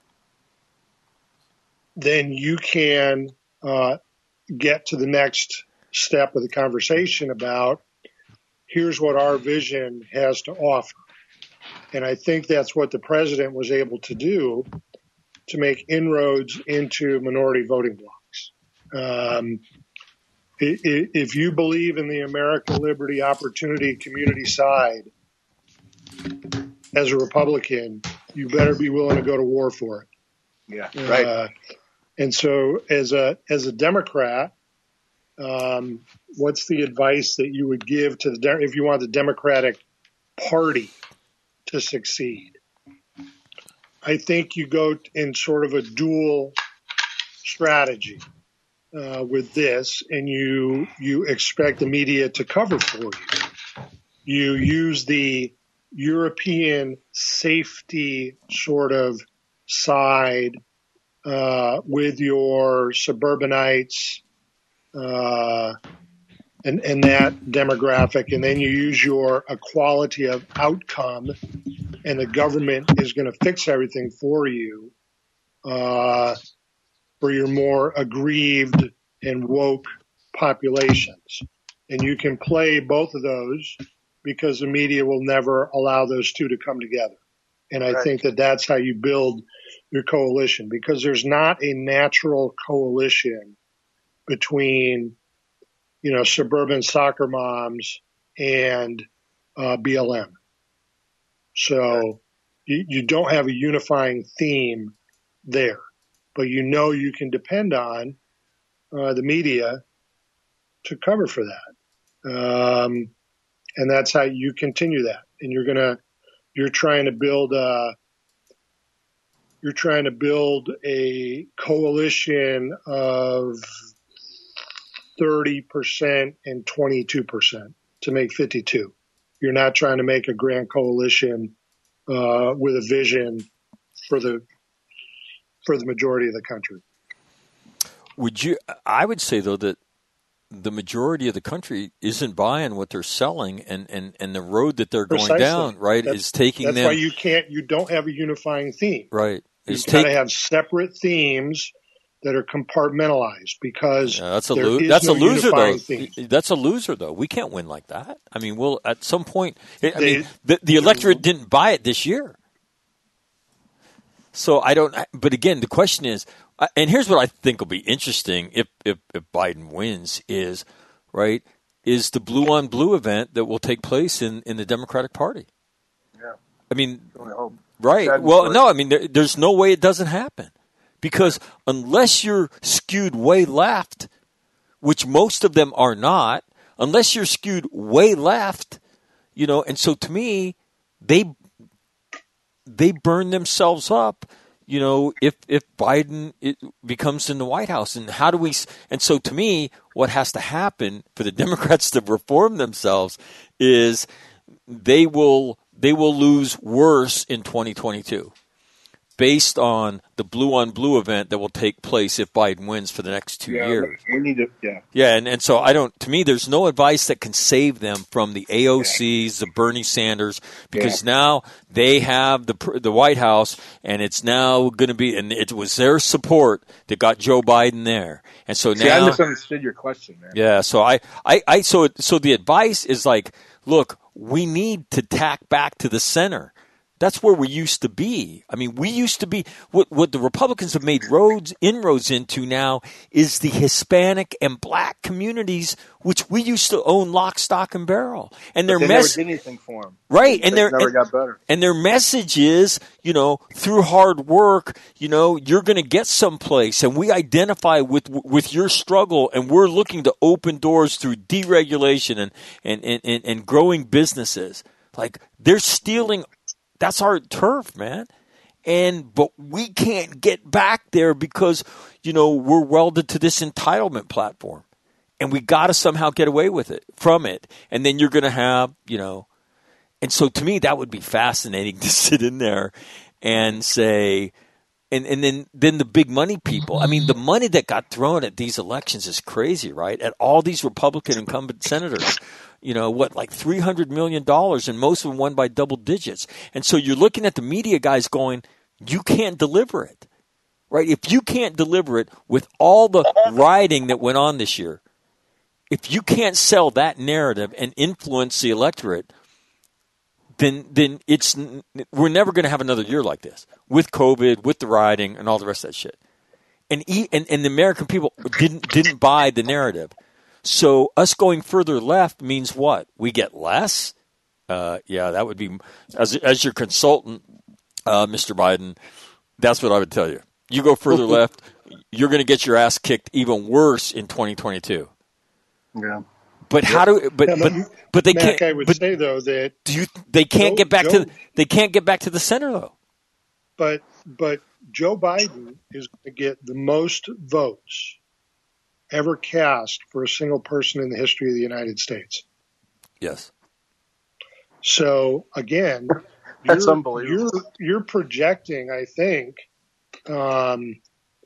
then you can uh, get to the next step of the conversation about here's what our vision has to offer. And I think that's what the president was able to do to make inroads into minority voting blocks. Um, if you believe in the America, liberty, opportunity, community side as a Republican, you better be willing to go to war for it. Yeah, right. Uh, and so as a as a Democrat, um, what's the advice that you would give to the De- if you want the Democratic Party to succeed? I think you go in sort of a dual strategy. Uh, with this, and you you expect the media to cover for you. You use the European safety sort of side uh, with your suburbanites uh, and, and that demographic, and then you use your equality of outcome, and the government is going to fix everything for you. Uh, for your more aggrieved and woke populations. And you can play both of those because the media will never allow those two to come together. And I right. think that that's how you build your coalition, because there's not a natural coalition between, you know, suburban soccer moms and uh, B L M. So right. you, you don't have a unifying theme there. But you know you can depend on uh, the media to cover for that, um, and that's how you continue that. And you're gonna, you're trying to build a, you're trying to build a coalition of thirty percent and twenty-two percent to make fifty-two. You're not trying to make a grand coalition uh, with a vision for the. for the majority of the country. Would you? I would say though that the majority of the country isn't buying what they're selling, and, and, and the road that they're Precisely. going down, right, that's, is taking that's them. That's why you can't. You don't have a unifying theme, right? You got to take, have separate themes that are compartmentalized because yeah, that's a there lo- is that's no a loser though. Theme. That's a loser though. We can't win like that. I mean, we'll at some point. I they, mean, the, the electorate didn't buy it this year. So I don't, but again, the question is, and here's what I think will be interesting if, if, if Biden wins is, right, is the blue on blue event that will take place in, in the Democratic Party. Yeah. I mean, I hope. right. Sad Well, story. no, I mean, there, there's no way it doesn't happen because unless you're skewed way left, which most of them are not, unless you're skewed way left, you know, and so to me, they, they burn themselves up, you know, if if Biden it becomes in the White House. And how do we – and so to me, what has to happen for the Democrats to reform themselves is they will they will lose worse in twenty twenty-two based on the blue-on-blue event that will take place if Biden wins for the next two yeah, years. We need to – yeah. Yeah, and, and so I don't – to me, there's no advice that can save them from the A O Cs, the Bernie Sanders, because yeah. now they have the the White House, and it's now going to be – and it was their support that got Joe Biden there. And so See, now – I misunderstood your question, man. Yeah, so I, I, I so so the advice is like, look, we need to tack back to the center. That's where we used to be. I mean, we used to be what what the Republicans have made roads inroads into now is the Hispanic and black communities, which we used to own lock, stock, and barrel. And their they mess never did anything for them, right? And their never and, got better. And their message is, you know, through hard work, you know, you're going to get someplace, and we identify with with your struggle, and we're looking to open doors through deregulation and and and, and, and growing businesses. Like they're stealing. That's our turf, man. And but we can't get back there because, you know, we're welded to this entitlement platform. And we got to somehow get away with it, from it. And then you're going to have, you know, and so to me that would be fascinating to sit in there and say, and, and then, then the big money people. I mean, the money that got thrown at these elections is crazy, right? At all these Republican incumbent senators. You know, what, like three hundred million dollars, and most of them won by double digits. And so you're looking at the media guys going, you can't deliver it, right? If you can't deliver it with all the rioting that went on this year, if you can't sell that narrative and influence the electorate, then then it's we're never going to have another year like this with COVID, with the rioting, and all the rest of that shit. and e- and, and the American people didn't didn't buy the narrative. So us going further left means what? We get less. Uh, yeah, that would be as as your consultant, uh, Mister Biden. That's what I would tell you. You go further left, you're going to get your ass kicked even worse in twenty twenty-two. Yeah. But how do? But Yeah, but but they Mac, can't. I would but say though that do you? They can't Joe- get back Joe- to. They can't get back to the center though. but but Joe Biden is going to get the most votes ever cast for a single person in the history of the United States. Yes. So again, That's you're, unbelievable. You're you're projecting, I think, um,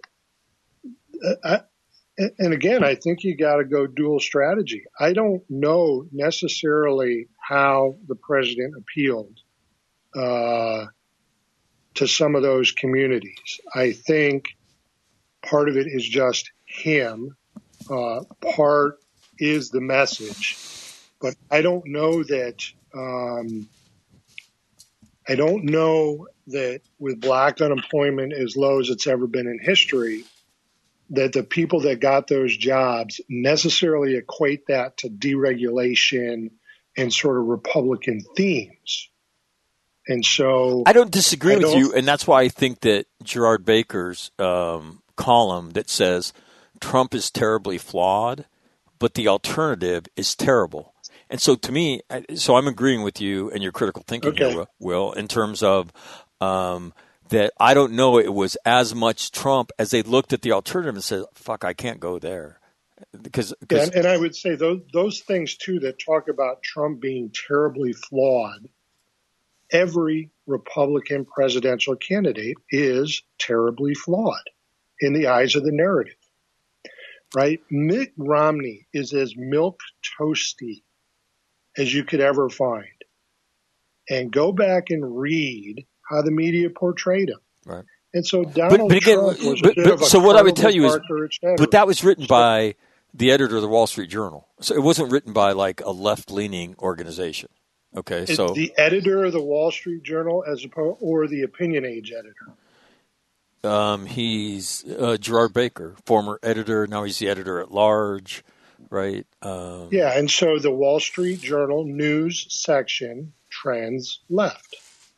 I, and again, I think you got to go dual strategy. I don't know necessarily how the president appealed uh, to some of those communities. I think part of it is just him. Uh, part is the message, but I don't know that. Um, I don't know that with black unemployment as low as it's ever been in history, that the people that got those jobs necessarily equate that to deregulation and sort of Republican themes. And so I don't disagree I with don't- you, and that's why I think that Gerard Baker's um, column that says Trump is terribly flawed, but the alternative is terrible. And so to me, I- so I'm agreeing with you and your critical thinking Okay. here, Will, in terms of um, that I don't know it was as much Trump as they looked at the alternative and said, fuck, I can't go there. Because, because And, and I would say those those things too that talk about Trump being terribly flawed. Every Republican presidential candidate is terribly flawed in the eyes of the narrative, right? Mitt Romney is as milk toasty as you could ever find, and go back and read how the media portrayed him. Right. And so Donald but again, Trump was but- a bit but- of a so what I would carnival tell you is- barker, et cetera. But that was written by the editor of the Wall Street Journal. So it wasn't written by like a left-leaning organization. Okay, It's so the editor of the Wall Street Journal, as opposed, or the Opinion Age editor. um, he's uh, Gerard Baker, former editor. Now he's the editor at large, right? Um, Yeah, and so the Wall Street Journal news section trends left.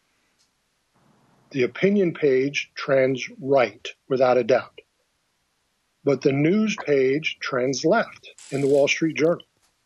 The opinion page trends right, without a doubt. But the news page trends left in the Wall Street Journal.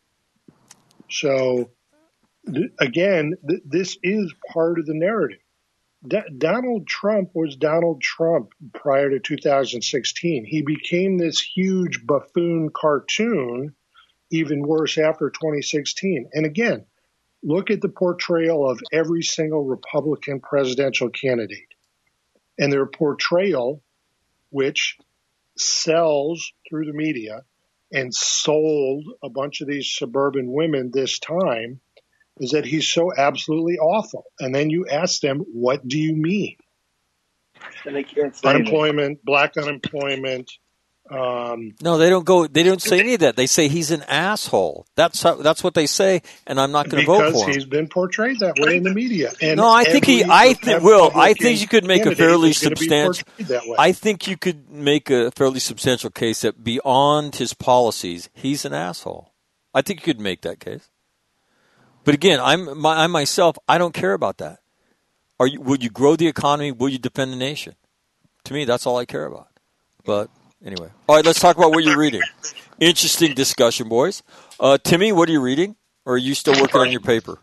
So, th- again, th- this is part of the narrative. D- Donald Trump was Donald Trump prior to two thousand sixteen. He became this huge buffoon cartoon, even worse after twenty sixteen. And again, look at the portrayal of every single Republican presidential candidate and their portrayal, which sells through the media and sold a bunch of these suburban women this time, is that he's so absolutely awful. And then you ask them, what do you mean? And they can't say anything. Unemployment, black unemployment. Um, No, they don't go. They don't say any of that. They say he's an asshole. That's how, that's what they say, and I'm not going to vote because for him. he's been portrayed that way in the media. And No, I think he. every I think. Will I think Republican you could make a candidate fairly is gonna be substantial. portrayed that way. I think you could make a fairly substantial case that beyond his policies, he's an asshole. I think you could make that case. But again, I'm my, I myself. I don't care about that. Are you? Will you grow the economy? Will you defend the nation? To me, that's all I care about. But anyway, all right. Let's talk about what you're reading. Interesting discussion, boys. Uh, Timmy, what are you reading? Or are you still working on your paper?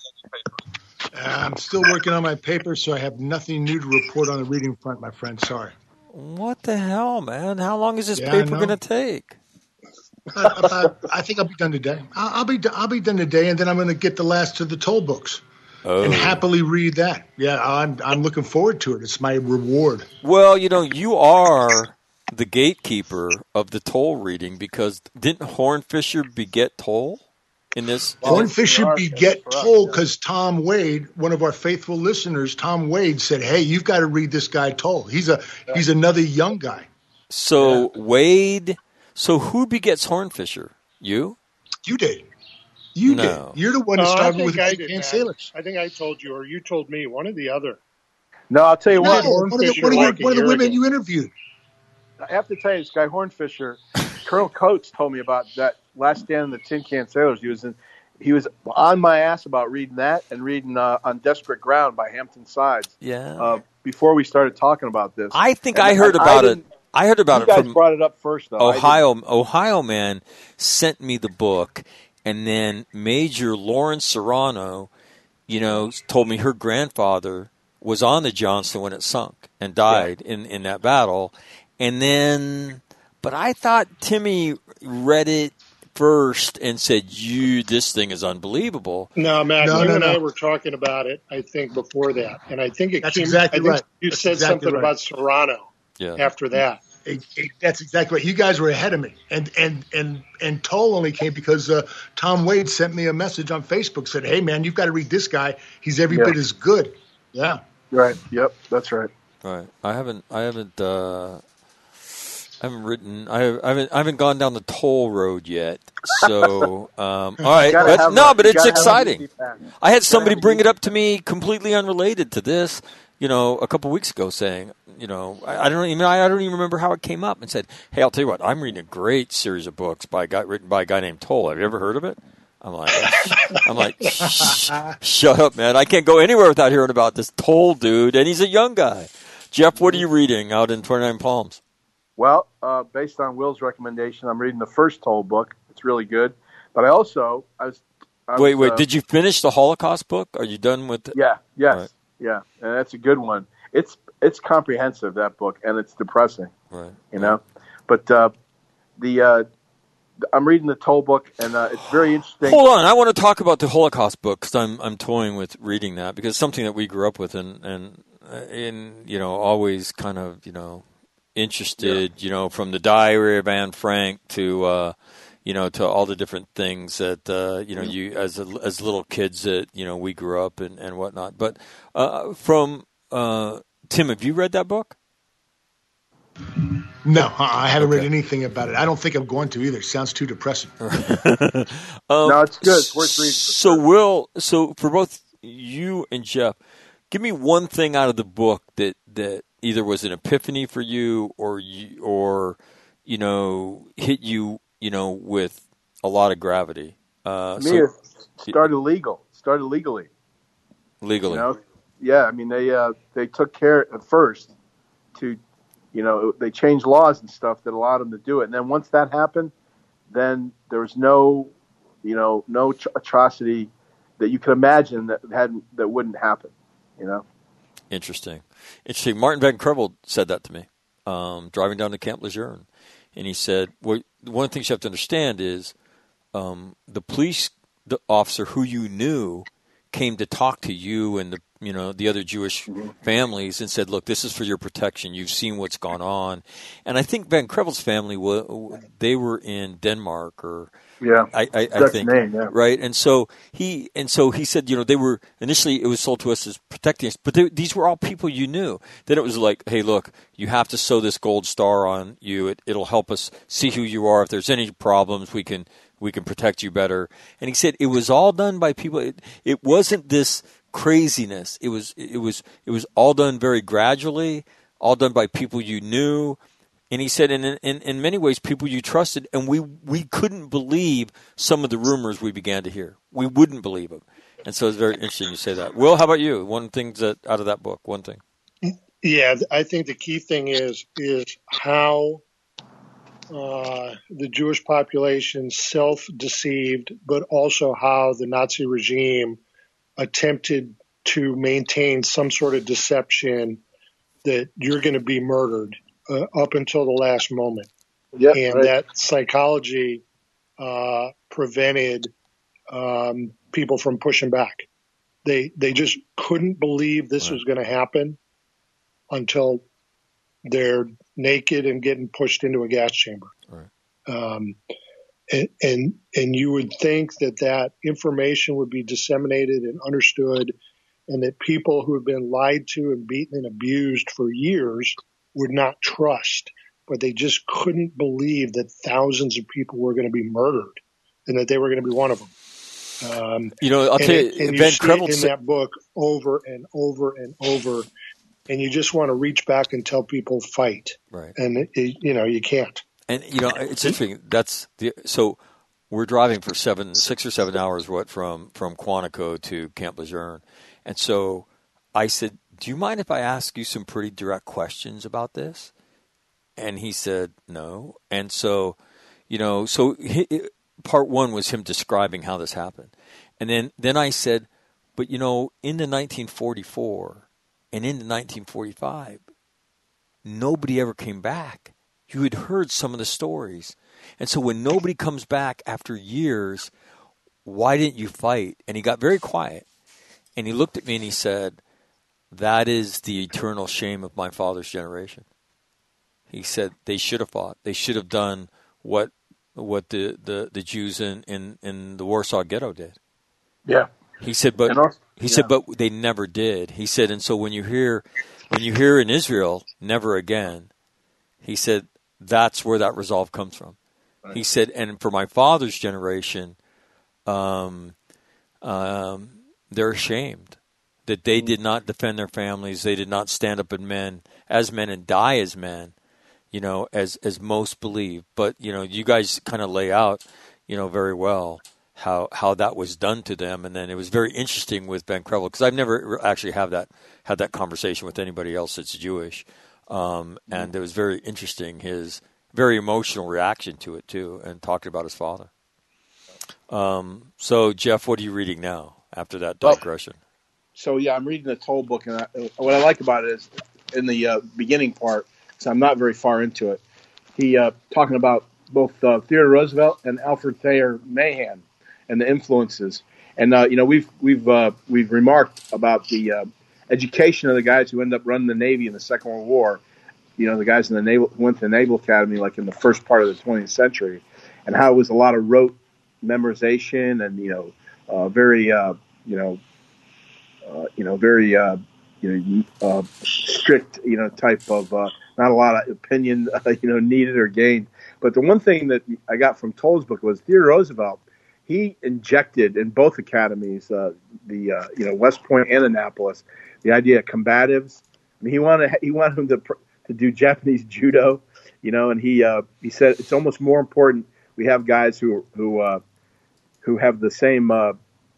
I'm still working on my paper, so I have nothing new to report on the reading front, my friend. Sorry. What the hell, man? How long is this Yeah, I paper know. going to take? About, about, I think I'll be done today. I'll, I'll be I'll be done today, and then I'm going to get the last of the toll books Oh. and happily read that. Yeah, I'm I'm looking forward to it. It's my reward. Well, you know, you are the gatekeeper of the toll reading because didn't Hornfisher beget toll in this? Well, Hornfisher for us, beget for us, toll yeah. because Tom Wade, one of our faithful listeners, Tom Wade said, "Hey, you've got to read this guy Toll. He's a he's another young guy." So Wade, so who begets Hornfisher? You? You did. You No. did. You're the one who No, I started think with I the did, Can Matt. Sailors. I think I told you, or you told me, one or the other. No, I'll tell you No, what. Hornfisher one of the, one of, like a your, one of the year women ago. you interviewed. I have to tell you, this guy Hornfisher, Colonel Coates told me about that Last Stand of the Tin Can Sailors. He was in, he was on my ass about reading that and reading uh, On Desperate Ground by Hampton Sides. Yeah. Uh, before we started talking about this, I think and I heard I, about I it. I heard about you it guys from brought it up first, though. Ohio. Ohio man sent me the book, and then Major Lauren Serrano, you know, told me her grandfather was on the Johnston when it sunk and died yeah. in, in that battle. And then, but I thought Timmy read it first and said, "You, this thing is unbelievable." No, Matt, no, you no, and no. I were talking about it, I think, before that. And I think it That's came, exactly I think right. you That's said exactly something right. about Serrano yeah. after that. It, it, that's exactly right. You guys were ahead of me, and and and and Toll only came because uh, Tom Wade sent me a message on Facebook, said, "Hey man, you've got to read this guy. He's every yeah. bit as good." Yeah, right. Yep, that's right. Right. I haven't. I haven't. Uh, I haven't written. I haven't. I haven't, I haven't gone down the Toll road yet. So, um, all right. But, no, a, but it's exciting. I had somebody bring it up to me completely unrelated to this. You know, a couple weeks ago, saying, you know, I, I don't even. I don't even remember how it came up, and said, "Hey, I'll tell you what. I'm reading a great series of books by a guy written by a guy named Toll. Have you ever heard of it?" I'm like, I'm like, Shh, shut up, man. I can't go anywhere without hearing about this Toll dude, and he's a young guy. Jeff, what are you reading out in twenty-nine Palms? Well, uh, based on Will's recommendation, I'm reading the first Toll book. It's really good. But I also, I was. I wait, was, wait. uh, did you finish the Holocaust book? Are you done with it? Yeah. Yes. Right. Yeah, and that's a good one. It's it's comprehensive, that book, and it's depressing. Right. You know, but uh, the uh, I'm reading the Toll book, and uh, it's very interesting. Hold on, I want to talk about the Holocaust book because I'm I'm toying with reading that because it's something that we grew up with and and in you know always kind of you know interested yeah. you know from the Diary of Anne Frank to. Uh, You know, to all the different things that uh, you know, you as a, as little kids that you know we grew up and, and whatnot. But uh, from uh, Tim, have you read that book? No, I haven't okay. read anything about it. I don't think I'm going to either. It sounds too depressing. um, no, it's good. It's worth reading. So, sure. Will, so for both you and Jeff, give me one thing out of the book that, that either was an epiphany for you or you, or you know hit you. You know, with a lot of gravity. Uh, Me, so, it started legal. Started legally. Legally. You know? Yeah, I mean, they uh, they took care at first to, you know, they changed laws and stuff that allowed them to do it. And then once that happened, then there was no, you know, no atrocity that you could imagine that hadn't that wouldn't happen. You know. Interesting. Interesting. Martin Van Crevel said that to me, um, driving down to Camp Lejeune. And he said, well, one of the things you have to understand is um, the police the officer who you knew came to talk to you and the you know the other Jewish families and said, look, this is for your protection. You've seen what's gone on. And I think Van Crevel's family, they were in Denmark or yeah, I, I, I think name, yeah. right. And so he and so he said, you know, they were initially it was sold to us as protecting us, but they, these were all people you knew. Then it was like, hey, look, you have to sew this gold star on you. It, it'll help us see who you are. If there's any problems, we can we can protect you better. And he said it was all done by people. It, it wasn't this craziness. It was it was it was all done very gradually, all done by people you knew. And he said, in, in in many ways, people you trusted, and we, we couldn't believe some of the rumors we began to hear. We wouldn't believe them. And so it's very interesting you say that. Will, how about you? One thing that out of that book, one thing. Yeah, I think the key thing is is how uh, the Jewish population self-deceived, but also how the Nazi regime attempted to maintain some sort of deception that you're going to be murdered. Uh, up until the last moment. Yeah, and right. that psychology uh, prevented um, people from pushing back. They they just couldn't believe this right. was going to happen until they're naked and getting pushed into a gas chamber. Right. Um, and, and and you would think that that information would be disseminated and understood, and that people who have been lied to and beaten and abused for years would not trust, but they just couldn't believe that thousands of people were going to be murdered and that they were going to be one of them. Um, you know, I'll tell you, it, and Van you see Crevel it in said, that book over and over and over. and you just want to reach back and tell people fight. Right. And, it, it, you know, you can't. And, you know, it's interesting. That's the, so we're driving for seven, six or seven hours, what, from, from Quantico to Camp Lejeune. And so I said, do you mind if I ask you some pretty direct questions about this? And he said, no. And so, you know, so he, part one was him describing how this happened. And then, then I said, but, you know, in the nineteen forty-four and in the nineteen forty-five, nobody ever came back. You had heard some of the stories. And so when nobody comes back after years, why didn't you fight? And he got very quiet. And he looked at me and he said, that is the eternal shame of my father's generation. He said they should have fought. They should have done what what the, the, the Jews in, in, in the Warsaw Ghetto did. Yeah. He said, but also, he yeah. said, but they never did. He said, and so when you hear when you hear in Israel, never again, he said, that's where that resolve comes from. Right. He said, and for my father's generation, um, um, they're ashamed that they did not defend their families. They did not stand up in men as men and die as men, you know, as, as most believe. But, you know, you guys kind of lay out, you know, very well how, how that was done to them. And then it was very interesting with Ben Krevel, because I've never actually have that, had that conversation with anybody else that's Jewish. Um, and it was very interesting, his very emotional reaction to it too, and talking about his father. Um, so Jeff, what are you reading now after that digression? Well, so yeah, I'm reading the Toll book, and I, what I like about it is in the uh, beginning part, so I'm not very far into it. He uh, talking about both uh, Theodore Roosevelt and Alfred Thayer Mahan and the influences. And uh, you know, we've we've uh, we've remarked about the uh, education of the guys who ended up running the Navy in the Second World War. You know, the guys in the naval who went to the Naval Academy, like in the first part of the twentieth century, and how it was a lot of rote memorization and you know, uh, very uh, you know, uh, you know, very uh, you know, uh, strict you know type of uh, not a lot of opinion uh, you know needed or gained. But the one thing that I got from Toll's book was Theodore Roosevelt. He injected in both academies, uh, the uh, you know West Point and Annapolis, the idea of combatives. I mean, he wanted he wanted them to pr- to do Japanese judo, you know, and he uh, he said it's almost more important we have guys who who uh, who have the same uh,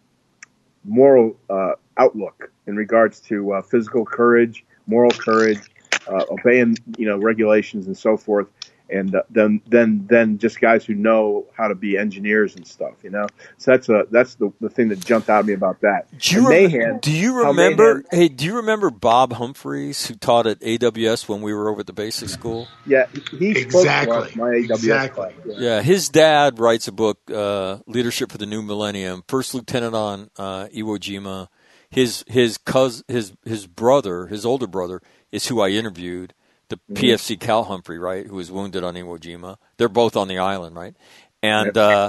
moral uh, outlook in regards to uh, physical courage, moral courage, uh, obeying you know regulations and so forth. And uh, then, then, then, just guys who know how to be engineers and stuff, you know. So that's a that's the, the thing that jumped out at me about that. Do you, rem- Mahan, do you remember? Mahan, hey, do you remember Bob Humphreys, who taught at A W S when we were over at the basic school? Yeah, he exactly. spoke my A W S exactly. class. Yeah. yeah, his dad writes a book, uh, "Leadership for the New Millennium." First lieutenant on uh, Iwo Jima. His his cousin, his his brother, his older brother, is who I interviewed. The mm-hmm. P F C Cal Humphrey, right, who was wounded on Iwo Jima. They're both on the island, right? And yep. uh,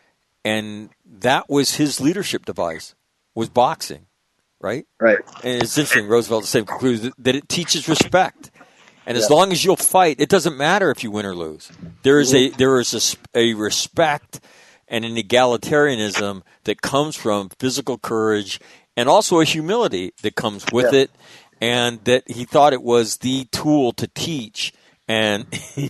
and that was his leadership device, was boxing, right? Right. And it's interesting, Roosevelt the same conclusion, that it teaches respect. And as yep. long as you'll fight, it doesn't matter if you win or lose. There is a there is a, a respect and an egalitarianism that comes from physical courage and also a humility that comes with yep. it. And that he thought it was the tool to teach. And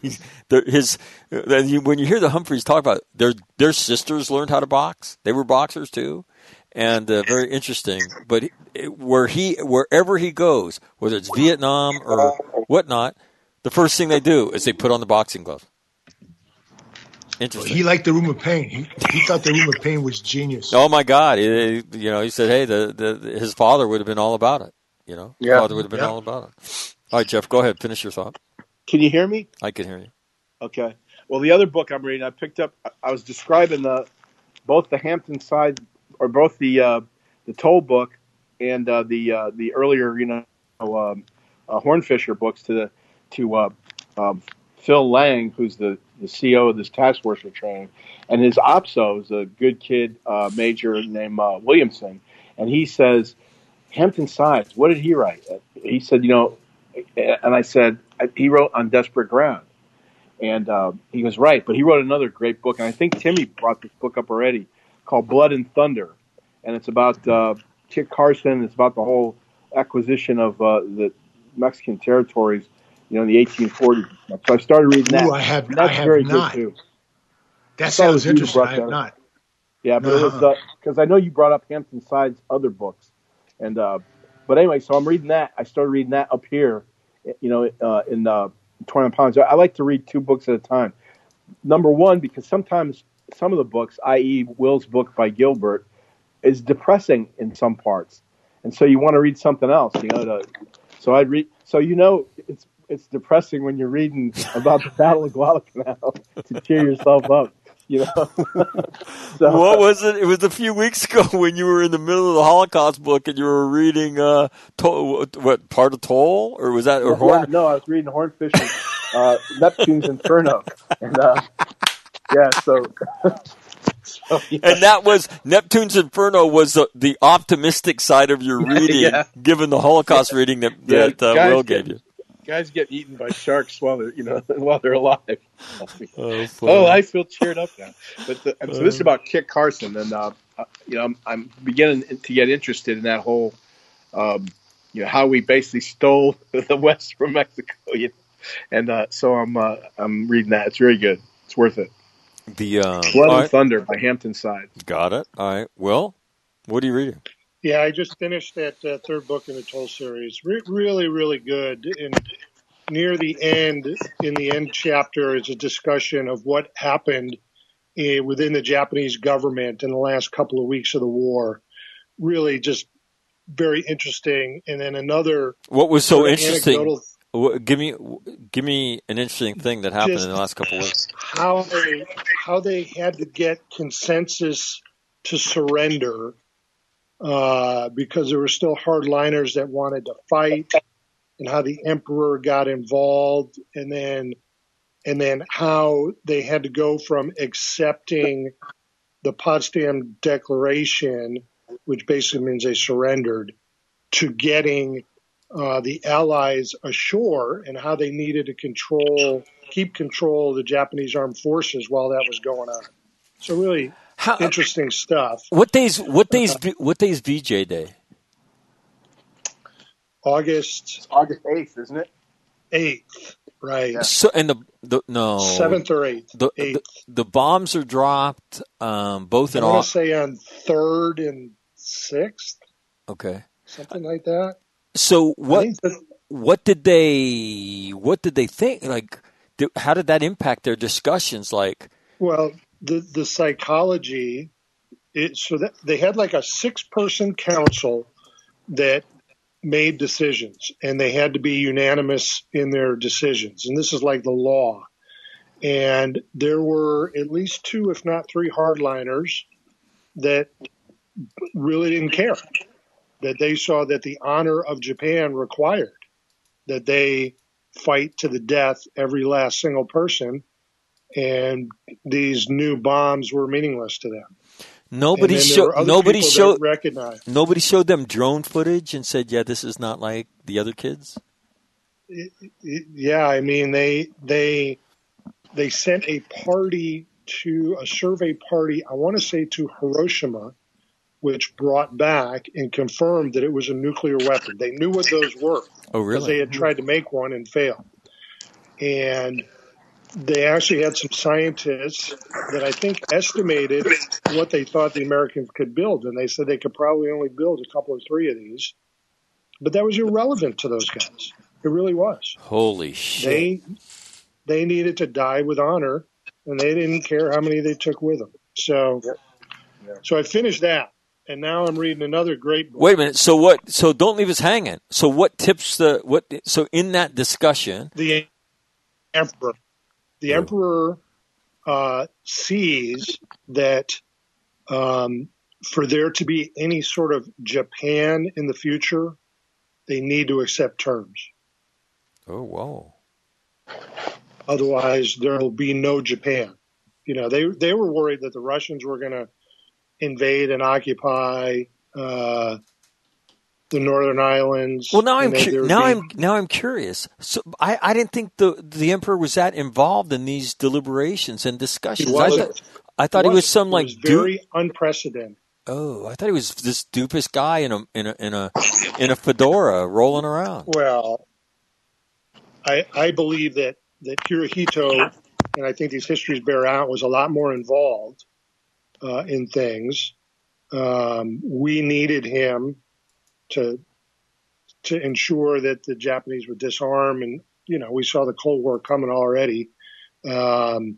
his when you hear the Humphreys talk about it, their their sisters learned how to box. They were boxers too, and uh, very interesting. But it, where he wherever he goes, whether it's Vietnam or whatnot, the first thing they do is they put on the boxing gloves. Interesting. Well, he liked the Room of Pain. He, he thought the Room of Pain was genius. Oh my God! He, you know, he said, "Hey, the, the his father would have been all about it." You know, yeah. father would have been yeah. all about it. All right, Jeff, go ahead. Finish your thought. Can you hear me? I can hear you. Okay. Well, the other book I'm reading, I picked up. I was describing the both the Hampton side, or both the uh, the Toll book and uh, the uh, the earlier, you know, um, uh, Hornfisher books to the to uh, um, Phil Lang, who's the, the C E O of this task force we're training, and his O P S O is a good kid uh, major named uh, Williamson, and he says. Hampton Sides, what did he write? He said, you know, and I said, he wrote On Desperate Ground. And uh, he was right, but he wrote another great book, and I think Timmy brought this book up already, called Blood and Thunder. And it's about uh, Kit Carson. It's about the whole acquisition of uh, the Mexican territories, you know, in the eighteen forties. So I started reading that. Ooh, I have, and that's I have very not. good too. That sounds interesting. I have that not. Yeah, but uh-huh. it was because uh, I know you brought up Hampton Side's other books, and uh, but anyway, so I'm reading that. I started reading that up here, you know, uh, in uh, twenty-one pounds. I like to read two books at a time. Number one, because sometimes some of the books, that is. Will's book by Gilbert, is depressing in some parts, and so you want to read something else, you know. To, so I'd read. So you know, it's it's depressing when you're reading about the Battle of Guadalcanal to cheer yourself up, you know. So, what was it? It was a few weeks ago when you were in the middle of the Holocaust book and you were reading uh, to, what part of Toll, or was that or yeah, Horn? No, I was reading Hornfish's uh, Neptune's Inferno, and uh, yeah, so. So, yeah. And that was Neptune's Inferno was the, the optimistic side of your reading, yeah. given the Holocaust reading that, yeah, that uh, Will gave you. Guys get eaten by sharks while they're you know while they're alive. Oh, oh I feel cheered up now. But the, so this is about Kit Carson, and uh, you know I'm, I'm beginning to get interested in that whole um, you know how we basically stole the West from Mexico, you know? and uh, so I'm uh, I'm reading that. It's very good. It's worth it. The um, Blood and right. Thunder by Hampton Side. Got it. All right. Will, what are you reading? Yeah, I just finished that uh, third book in the Toll series. Re- really, really good. And near the end, in the end chapter, is a discussion of what happened uh, within the Japanese government in the last couple of weeks of the war. Really, just very interesting. And then another. What was so sort of interesting? anecdotal- Give me, give me an interesting thing that happened Just in the last couple of weeks. How they, how they had to get consensus to surrender uh, because there were still hardliners that wanted to fight, and how the emperor got involved, and then and then how they had to go from accepting the Potsdam Declaration, which basically means they surrendered, to getting Uh, the Allies ashore, and how they needed to control, keep control of the Japanese armed forces while that was going on. So really How, interesting stuff. What days? What days? Uh, what days? V J Day. August. It's August eighth, isn't it? Eighth, right? Yeah. So and the the no seventh or eighth. The, eighth. the the bombs are dropped. Um, both in I all. want to say on third and sixth. Okay. Something like that. So what? What did they? What did they think? Like, did, how did that impact their discussions? Like, well, the the psychology. It, so that they had like a six person council that made decisions, and they had to be unanimous in their decisions. And this is like the law. And there were at least two, if not three, hardliners that really didn't care. That they saw that the honor of Japan required that they fight to the death every last single person, and these new bombs were meaningless to them. Nobody showed. Nobody showed. Recognized. Nobody showed them drone footage and said, "Yeah, this is not like the other kids." It, it, yeah, I mean they they they sent a party to a survey party. I want to say to Hiroshima, which brought back and confirmed that it was a nuclear weapon. They knew what those were. Oh, really? Because they had tried to make one and failed. And they actually had some scientists that I think estimated what they thought the Americans could build. And they said they could probably only build a couple or three of these. But that was irrelevant to those guys. It really was. Holy shit. They, they needed to die with honor, and they didn't care how many they took with them. So, yep. Yep. so I finished that. And now I'm reading another great book. Wait a minute. So what? So don't leave us hanging. So what tips the what? So in that discussion, the emperor, the oh. emperor uh, sees that um, for there to be any sort of Japan in the future, they need to accept terms. Oh, whoa! Otherwise, there will be no Japan. You know, they they were worried that the Russians were going to invade and occupy uh, the Northern Islands. Well, now I'm cu- now be... I'm now I'm curious. So I, I didn't think the the emperor was that involved in these deliberations and discussions. He I thought I thought he, he was some it like was very du- unprecedented. Oh, I thought he was this doofus guy in a in a in a in a fedora rolling around. Well, I, I believe that, that Hirohito, and I think these histories bear out, was a lot more involved uh, in things. Um, we needed him to to ensure that the Japanese would disarm, and you know we saw the Cold War coming already. Um,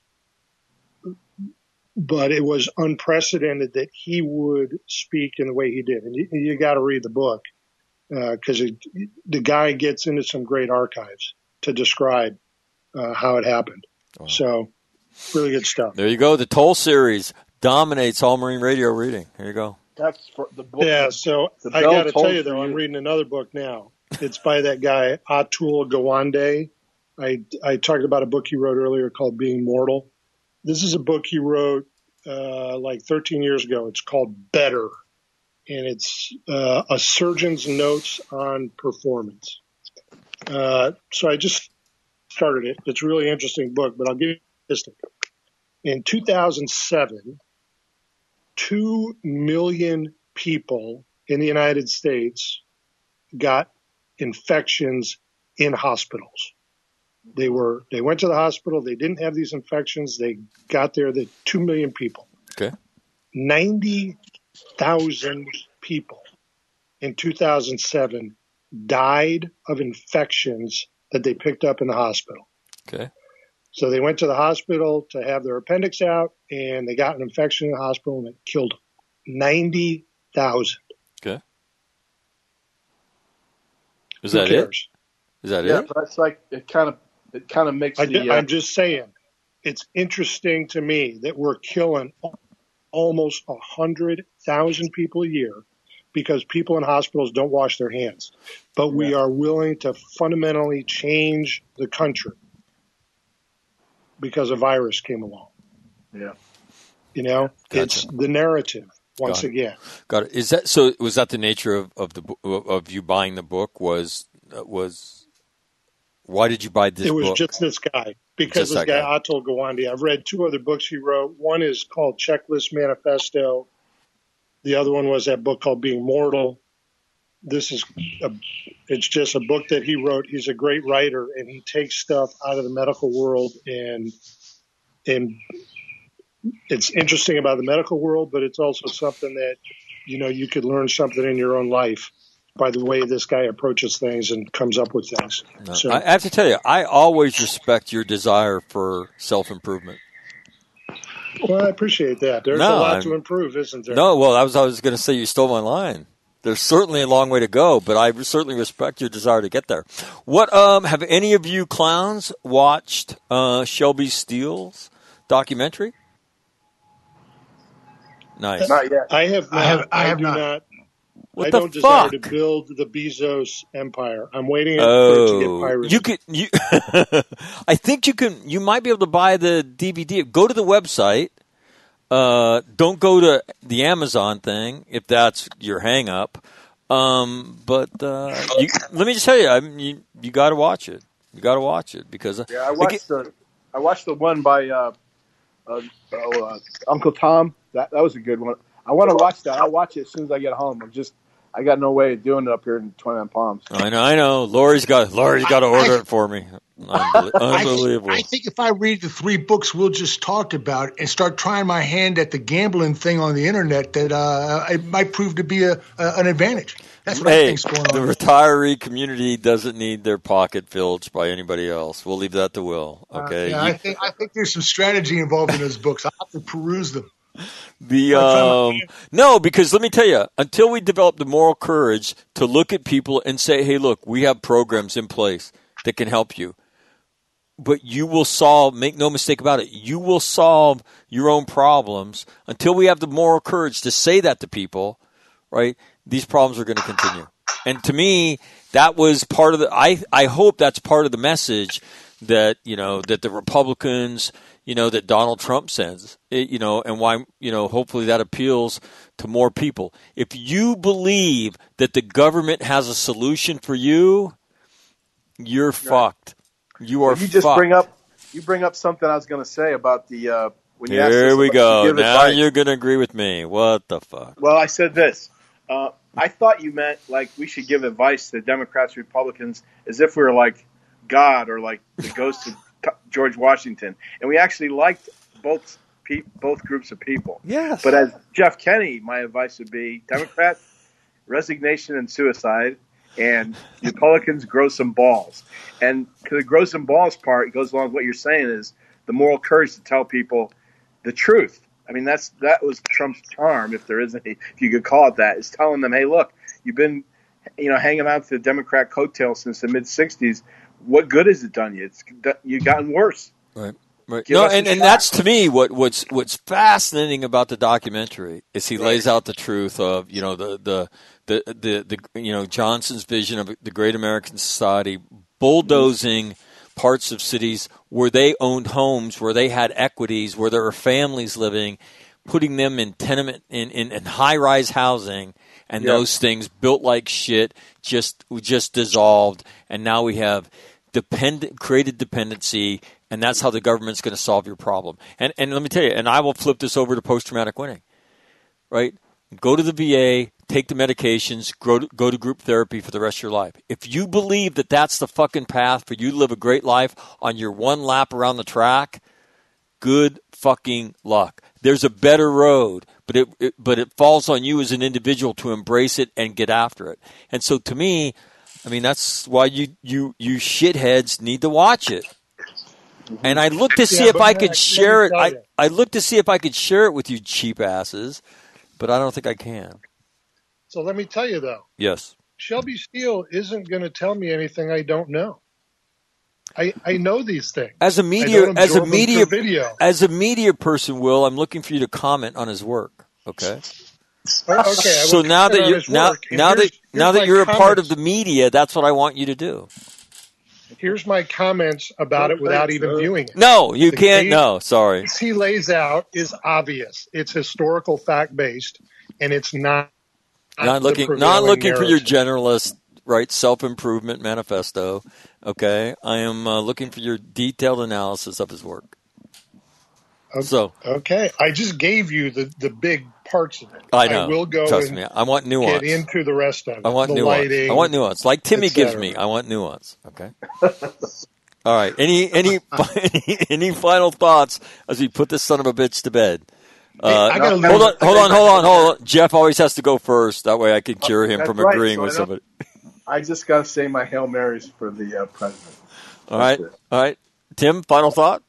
but it was unprecedented that he would speak in the way he did, and you, you got to read the book because uh, the guy gets into some great archives to describe uh, how it happened. Wow. So, really good stuff. There you go. The Toll series dominates All Marine Radio reading. Here you go. That's for the book. Yeah, so I got to tell you, though, I'm reading another book now. It's by that guy, Atul Gawande. I, I talked about a book he wrote earlier called Being Mortal. This is a book he wrote uh, like thirteen years ago. It's called Better, and it's uh, a surgeon's notes on performance. Uh, so I just started it. It's a really interesting book, but I'll give you this thing. In two thousand seven, two million people in the United States got infections in hospitals. They were, they went to the hospital. They didn't have these infections. They got there, the two million people. Okay. ninety thousand people in two thousand seven died of infections that they picked up in the hospital. Okay. So they went to the hospital to have their appendix out, and they got an infection in the hospital, and it killed them. ninety thousand. Okay. Is Who that cares? it? Is that yeah, it? but it's like it kind of it kind of makes I, the. Uh, I'm just saying, it's interesting to me that we're killing almost one hundred thousand people a year because people in hospitals don't wash their hands. But we Yeah. are willing to fundamentally change the country because a virus came along. yeah. You know, Gotcha. It's the narrative once Got it. again. Got it. Is that so? Was that the nature of, of the bo- of you buying the book? Was uh, was why did you buy this It was book? just this guy because Just this that guy, guy. Atul Gawande. I've read two other books he wrote. One is called Checklist Manifesto. The other one was that book called Being Mortal. This is a, it's just a book that he wrote. He's a great writer, and he takes stuff out of the medical world, and and it's interesting about the medical world, but it's also something that, you know, you could learn something in your own life by the way this guy approaches things and comes up with things. No, So I have to tell you, I always respect your desire for self improvement. well, I appreciate that. There's No, a lot I'm- to improve, isn't there? No, well, I was I was going to say you stole my line. There's certainly a long way to go, but I certainly respect your desire to get there. What um have any of you clowns watched uh, Shelby Steele's documentary? Nice. Not yet. I have not. I have- I have do not. not. What I the don't desire fuck? to build the Bezos empire. I'm waiting for it to get Oh, pirated. you could. You, I think you can. You might be able to buy the D V D. Go to the website. Uh, don't go to the Amazon thing if that's your hang up. Um, but uh, you, let me just tell you, I mean, you you got to watch it. You got to watch it because Yeah, I watched the I watched the one by uh, uh, oh, uh, Uncle Tom. That that was a good one. I want to watch that. I'll watch it as soon as I get home. I'm just I got no way of doing it up here in twenty-nine Palms. I know, I know. Lori's got Lori's got to order it for me. Unbel- I think, Unbelievable. I think if I read the three books we'll just talked about and start trying my hand at the gambling thing on the internet, that uh, it might prove to be a, a an advantage. That's what I Hey, think's going the on. retiree community doesn't need their pocket filled by anybody else. We'll leave that to Will. Uh, Okay. yeah, You- I think I think there's some strategy involved in those books. I'll have to peruse them. The Like, from- um no, because let me tell you, until we develop the moral courage to look at people and say, "Hey, look, we have programs in place that can help you." But you will solve, make no mistake about it, you will solve your own problems until we have the moral courage to say that to people, right? These problems are going to continue. And to me, that was part of the I I hope that's part of the message that, you know, that the Republicans, you know, that Donald Trump sends, it, you know, and why, you know, hopefully that appeals to more people. If you believe that the government has a solution for you, you're fucked. You are You just fucked. bring up you bring up something I was going to say about the uh, when you asked Here us we about- go. to give Now advice. you're going to agree with me. What the fuck? Well, I said this. Uh, I thought you meant like we should give advice to Democrats, Republicans, as if we were like God or like the ghost of George Washington, and we actually liked both pe- both groups of people. Yes. But as Jeff Kennedy, my advice would be Democrat resignation and suicide, and Republicans grow some balls. And to the grow some balls part goes along with what you're saying is the moral courage to tell people the truth. I mean, that's that was Trump's charm, if there is any, if you could call it that, is telling them, hey, look, you've been, you know, hanging out to the Democrat coattails since the mid sixties. What good has it done you? It's you've gotten worse. Right. Right. Give No, us a and, and shot. that's to me what, what's what's fascinating about the documentary is he lays out the truth of, you know, the the, the, the, the you know Johnson's vision of the great American society bulldozing parts of cities where they owned homes, where they had equities, where there were families living, putting them in tenement in, in, in high rise housing, and Yep. those things built like shit just just dissolved, and now we have dependent created dependency. And that's how the government's going to solve your problem. And and let me tell you, and I will flip this over to post-traumatic winning, right? Go to the V A, take the medications, go to, go to group therapy for the rest of your life. If you believe that that's the fucking path for you to live a great life on your one lap around the track, good fucking luck. There's a better road, but it, it but it falls on you as an individual to embrace it and get after it. And so to me, I mean, that's why you you you shitheads need to watch it. And I looked to see Yeah, if but I Mac, could let share me it. tell I, you. I looked to see if I could share it with you cheap asses, but I don't think I can. So let me tell you, though, Yes. Shelby Steele isn't going to tell me anything I don't know. I, I know these things. As a I media don't as a absorb them media through video. as a media person, Will, I'm looking for you to comment on his work. Okay. Oh, okay, I So will now comment that on you his now work, and now that here's- here's now that my you're a part of comments. the media, that's what I want you to do. Here's my comments about it without even viewing it. No, you The can't. case- No, sorry. case he lays out is obvious. It's historical fact based, and it's not Not the looking, not prevailing looking for your narrative. generalist, right? Self improvement manifesto. Okay, I am uh, looking for your detailed analysis of his work. Okay. So Okay, I just gave you the, the big parts of it. I know. will go Trust and me. I want nuance. get into the rest of it. I want the nuance. lighting. I want nuance. Like Timmy et gives cetera. me. I want nuance. Okay. All right. Any any any any final thoughts as we put this son of a bitch to bed? Uh, I gotta hold on, learn- hold on, hold on, hold on. Jeff always has to go first. That way I can cure him That's from right, agreeing so with I somebody. I just got to say my Hail Marys for the uh, president. All right. That's it. All right. Tim, final thought?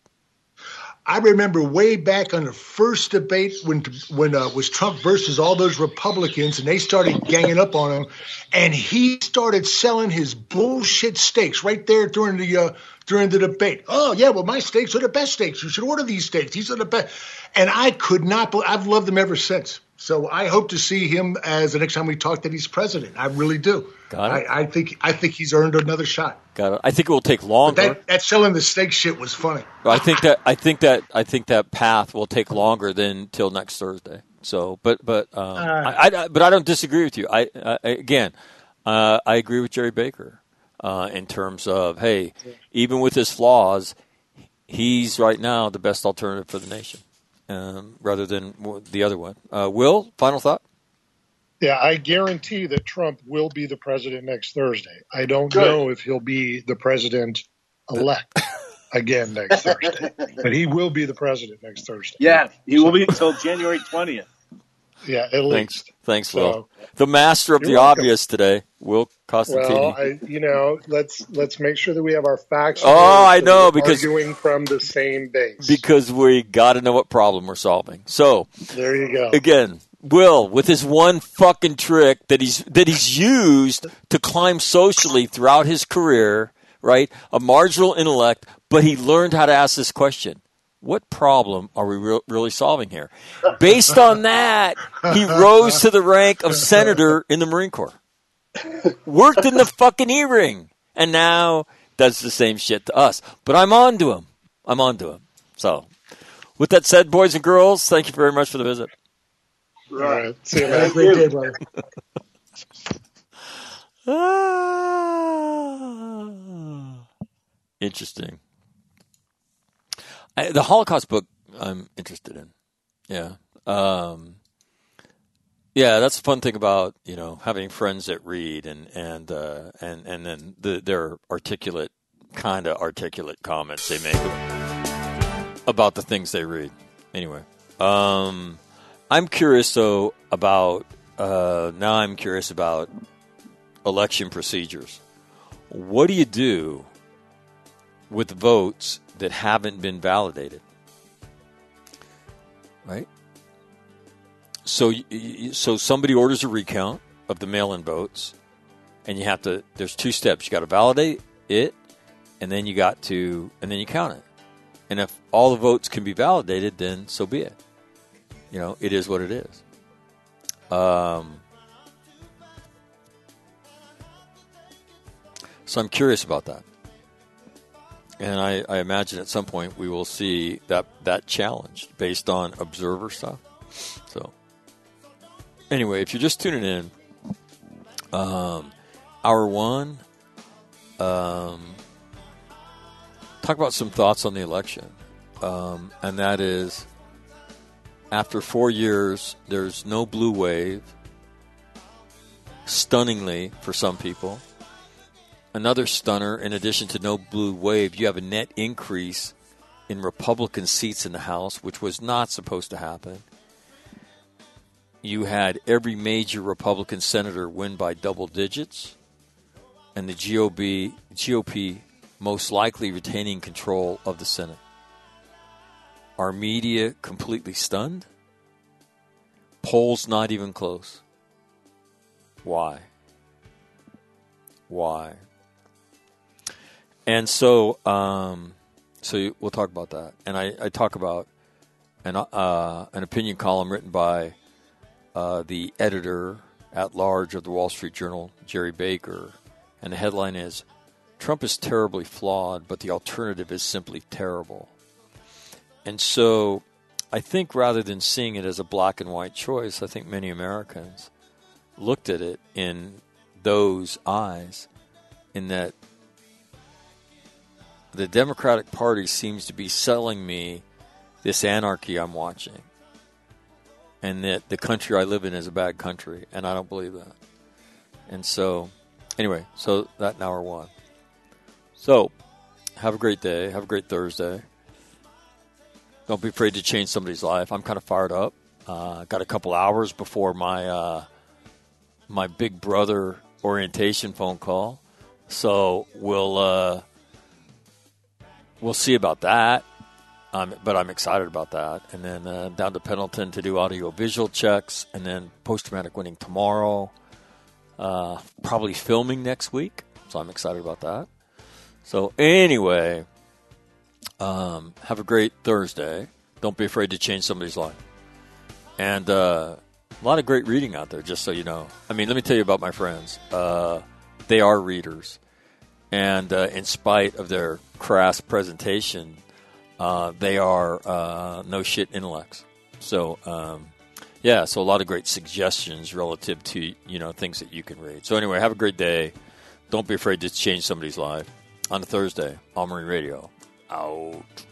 I remember way back on the first debate when when uh, was Trump versus all those Republicans, and they started ganging up on him, and he started selling his bullshit steaks right there during the uh, during the debate. Oh yeah, well my steaks are the best steaks. You should order these steaks. These are the best. And I could not. Believe, I've loved them ever since. So I hope to see him as the next time we talk that he's president. I really do. Got it. I, I think I think he's earned another shot. Got it. I think it will take longer. That that selling the steak shit was funny. I think that I think that I think that path will take longer than till next Thursday. So, but but um, I, I but I don't disagree with you. I, I again, uh, I agree with Jerry Baker uh, in terms of hey, even with his flaws, he's right now the best alternative for the nation, um, rather than the other one. Uh, Will, final thought? Yeah, I guarantee that Trump will be the president next Thursday. I don't Good. know if he'll be the president elect again next Thursday, but he will be the president next Thursday. Yeah, he will be until January twentieth. Yeah, at Thanks, least. thanks, So- Will. The master of You're the welcome. obvious today, Will Costantini. Well, I, you know, let's let's make sure that we have our facts. Oh, in order I so know, we're because- arguing from the same base. because we got to know what problem we're solving. So. There you go. Again, Will, with his one fucking trick that he's that he's used to climb socially throughout his career, right? A marginal intellect, but he learned how to ask this question. What problem are we re- really solving here? Based on that, he rose to the rank of senator in the Marine Corps. Worked in the fucking E-ring. And now does the same shit to us. But I'm on to him. I'm on to him. So, with that said, boys and girls, thank you very much for the visit. All right. See you, Have a man. great day, brother. Ah, interesting. I, the Holocaust book I'm interested in. Yeah. Um, yeah, that's a fun thing about, you know, having friends that read and and uh, and, and then the, their articulate kind of articulate comments they make about the things they read. Anyway, um, I'm curious though about uh, now. I'm curious about election procedures. What do you do with votes that haven't been validated? Right. So, so somebody orders a recount of the mail-in votes, and you have to. There's two steps. You got to validate it, and then you got to, and then you count it. And if all the votes can be validated, then so be it. You know, it is what it is. Um. So I'm curious about that, and I, I imagine at some point we will see that that challenged based on observer stuff. So. Anyway, if you're just tuning in, um, hour one, um, talk about some thoughts on the election. Um, and that is, after four years, there's no blue wave, stunningly for some people. Another stunner, in addition to no blue wave, you have a net increase in Republican seats in the House, which was not supposed to happen. You had every major Republican senator win by double digits, and the G O P, G O P most likely retaining control of the Senate. Our media completely stunned. Polls not even close. Why? Why? And so, um, so we'll talk about that. And I, I talk about an uh, an opinion column written by Uh, the editor at large of the Wall Street Journal, Jerry Baker, and the headline is, Trump is terribly flawed, but the alternative is simply terrible. And so I think rather than seeing it as a black and white choice, I think many Americans looked at it in those eyes, in that the Democratic Party seems to be selling me this anarchy I'm watching, and that the country I live in is a bad country, and I don't believe that. And so, anyway, so that in hour one. So, have a great day. Have a great Thursday. Don't be afraid to change somebody's life. I'm kind of fired up. Uh, got a couple hours before my uh, my big brother orientation phone call, so we'll uh, we'll see about that. Um, but I'm excited about that. And then uh, down to Pendleton to do audio-visual checks, and then post-traumatic winning tomorrow. Uh, probably filming next week, so I'm excited about that. So anyway, um, have a great Thursday. Don't be afraid to change somebody's life. And uh, a lot of great reading out there, just so you know. I mean, let me tell you about my friends. Uh, they are readers. And uh, in spite of their crass presentation, Uh, they are uh, no shit intellects. So, um, yeah, so a lot of great suggestions relative to, you know, things that you can read. So anyway, have a great day. Don't be afraid to change somebody's life. On a Thursday, All Marine Radio. Out.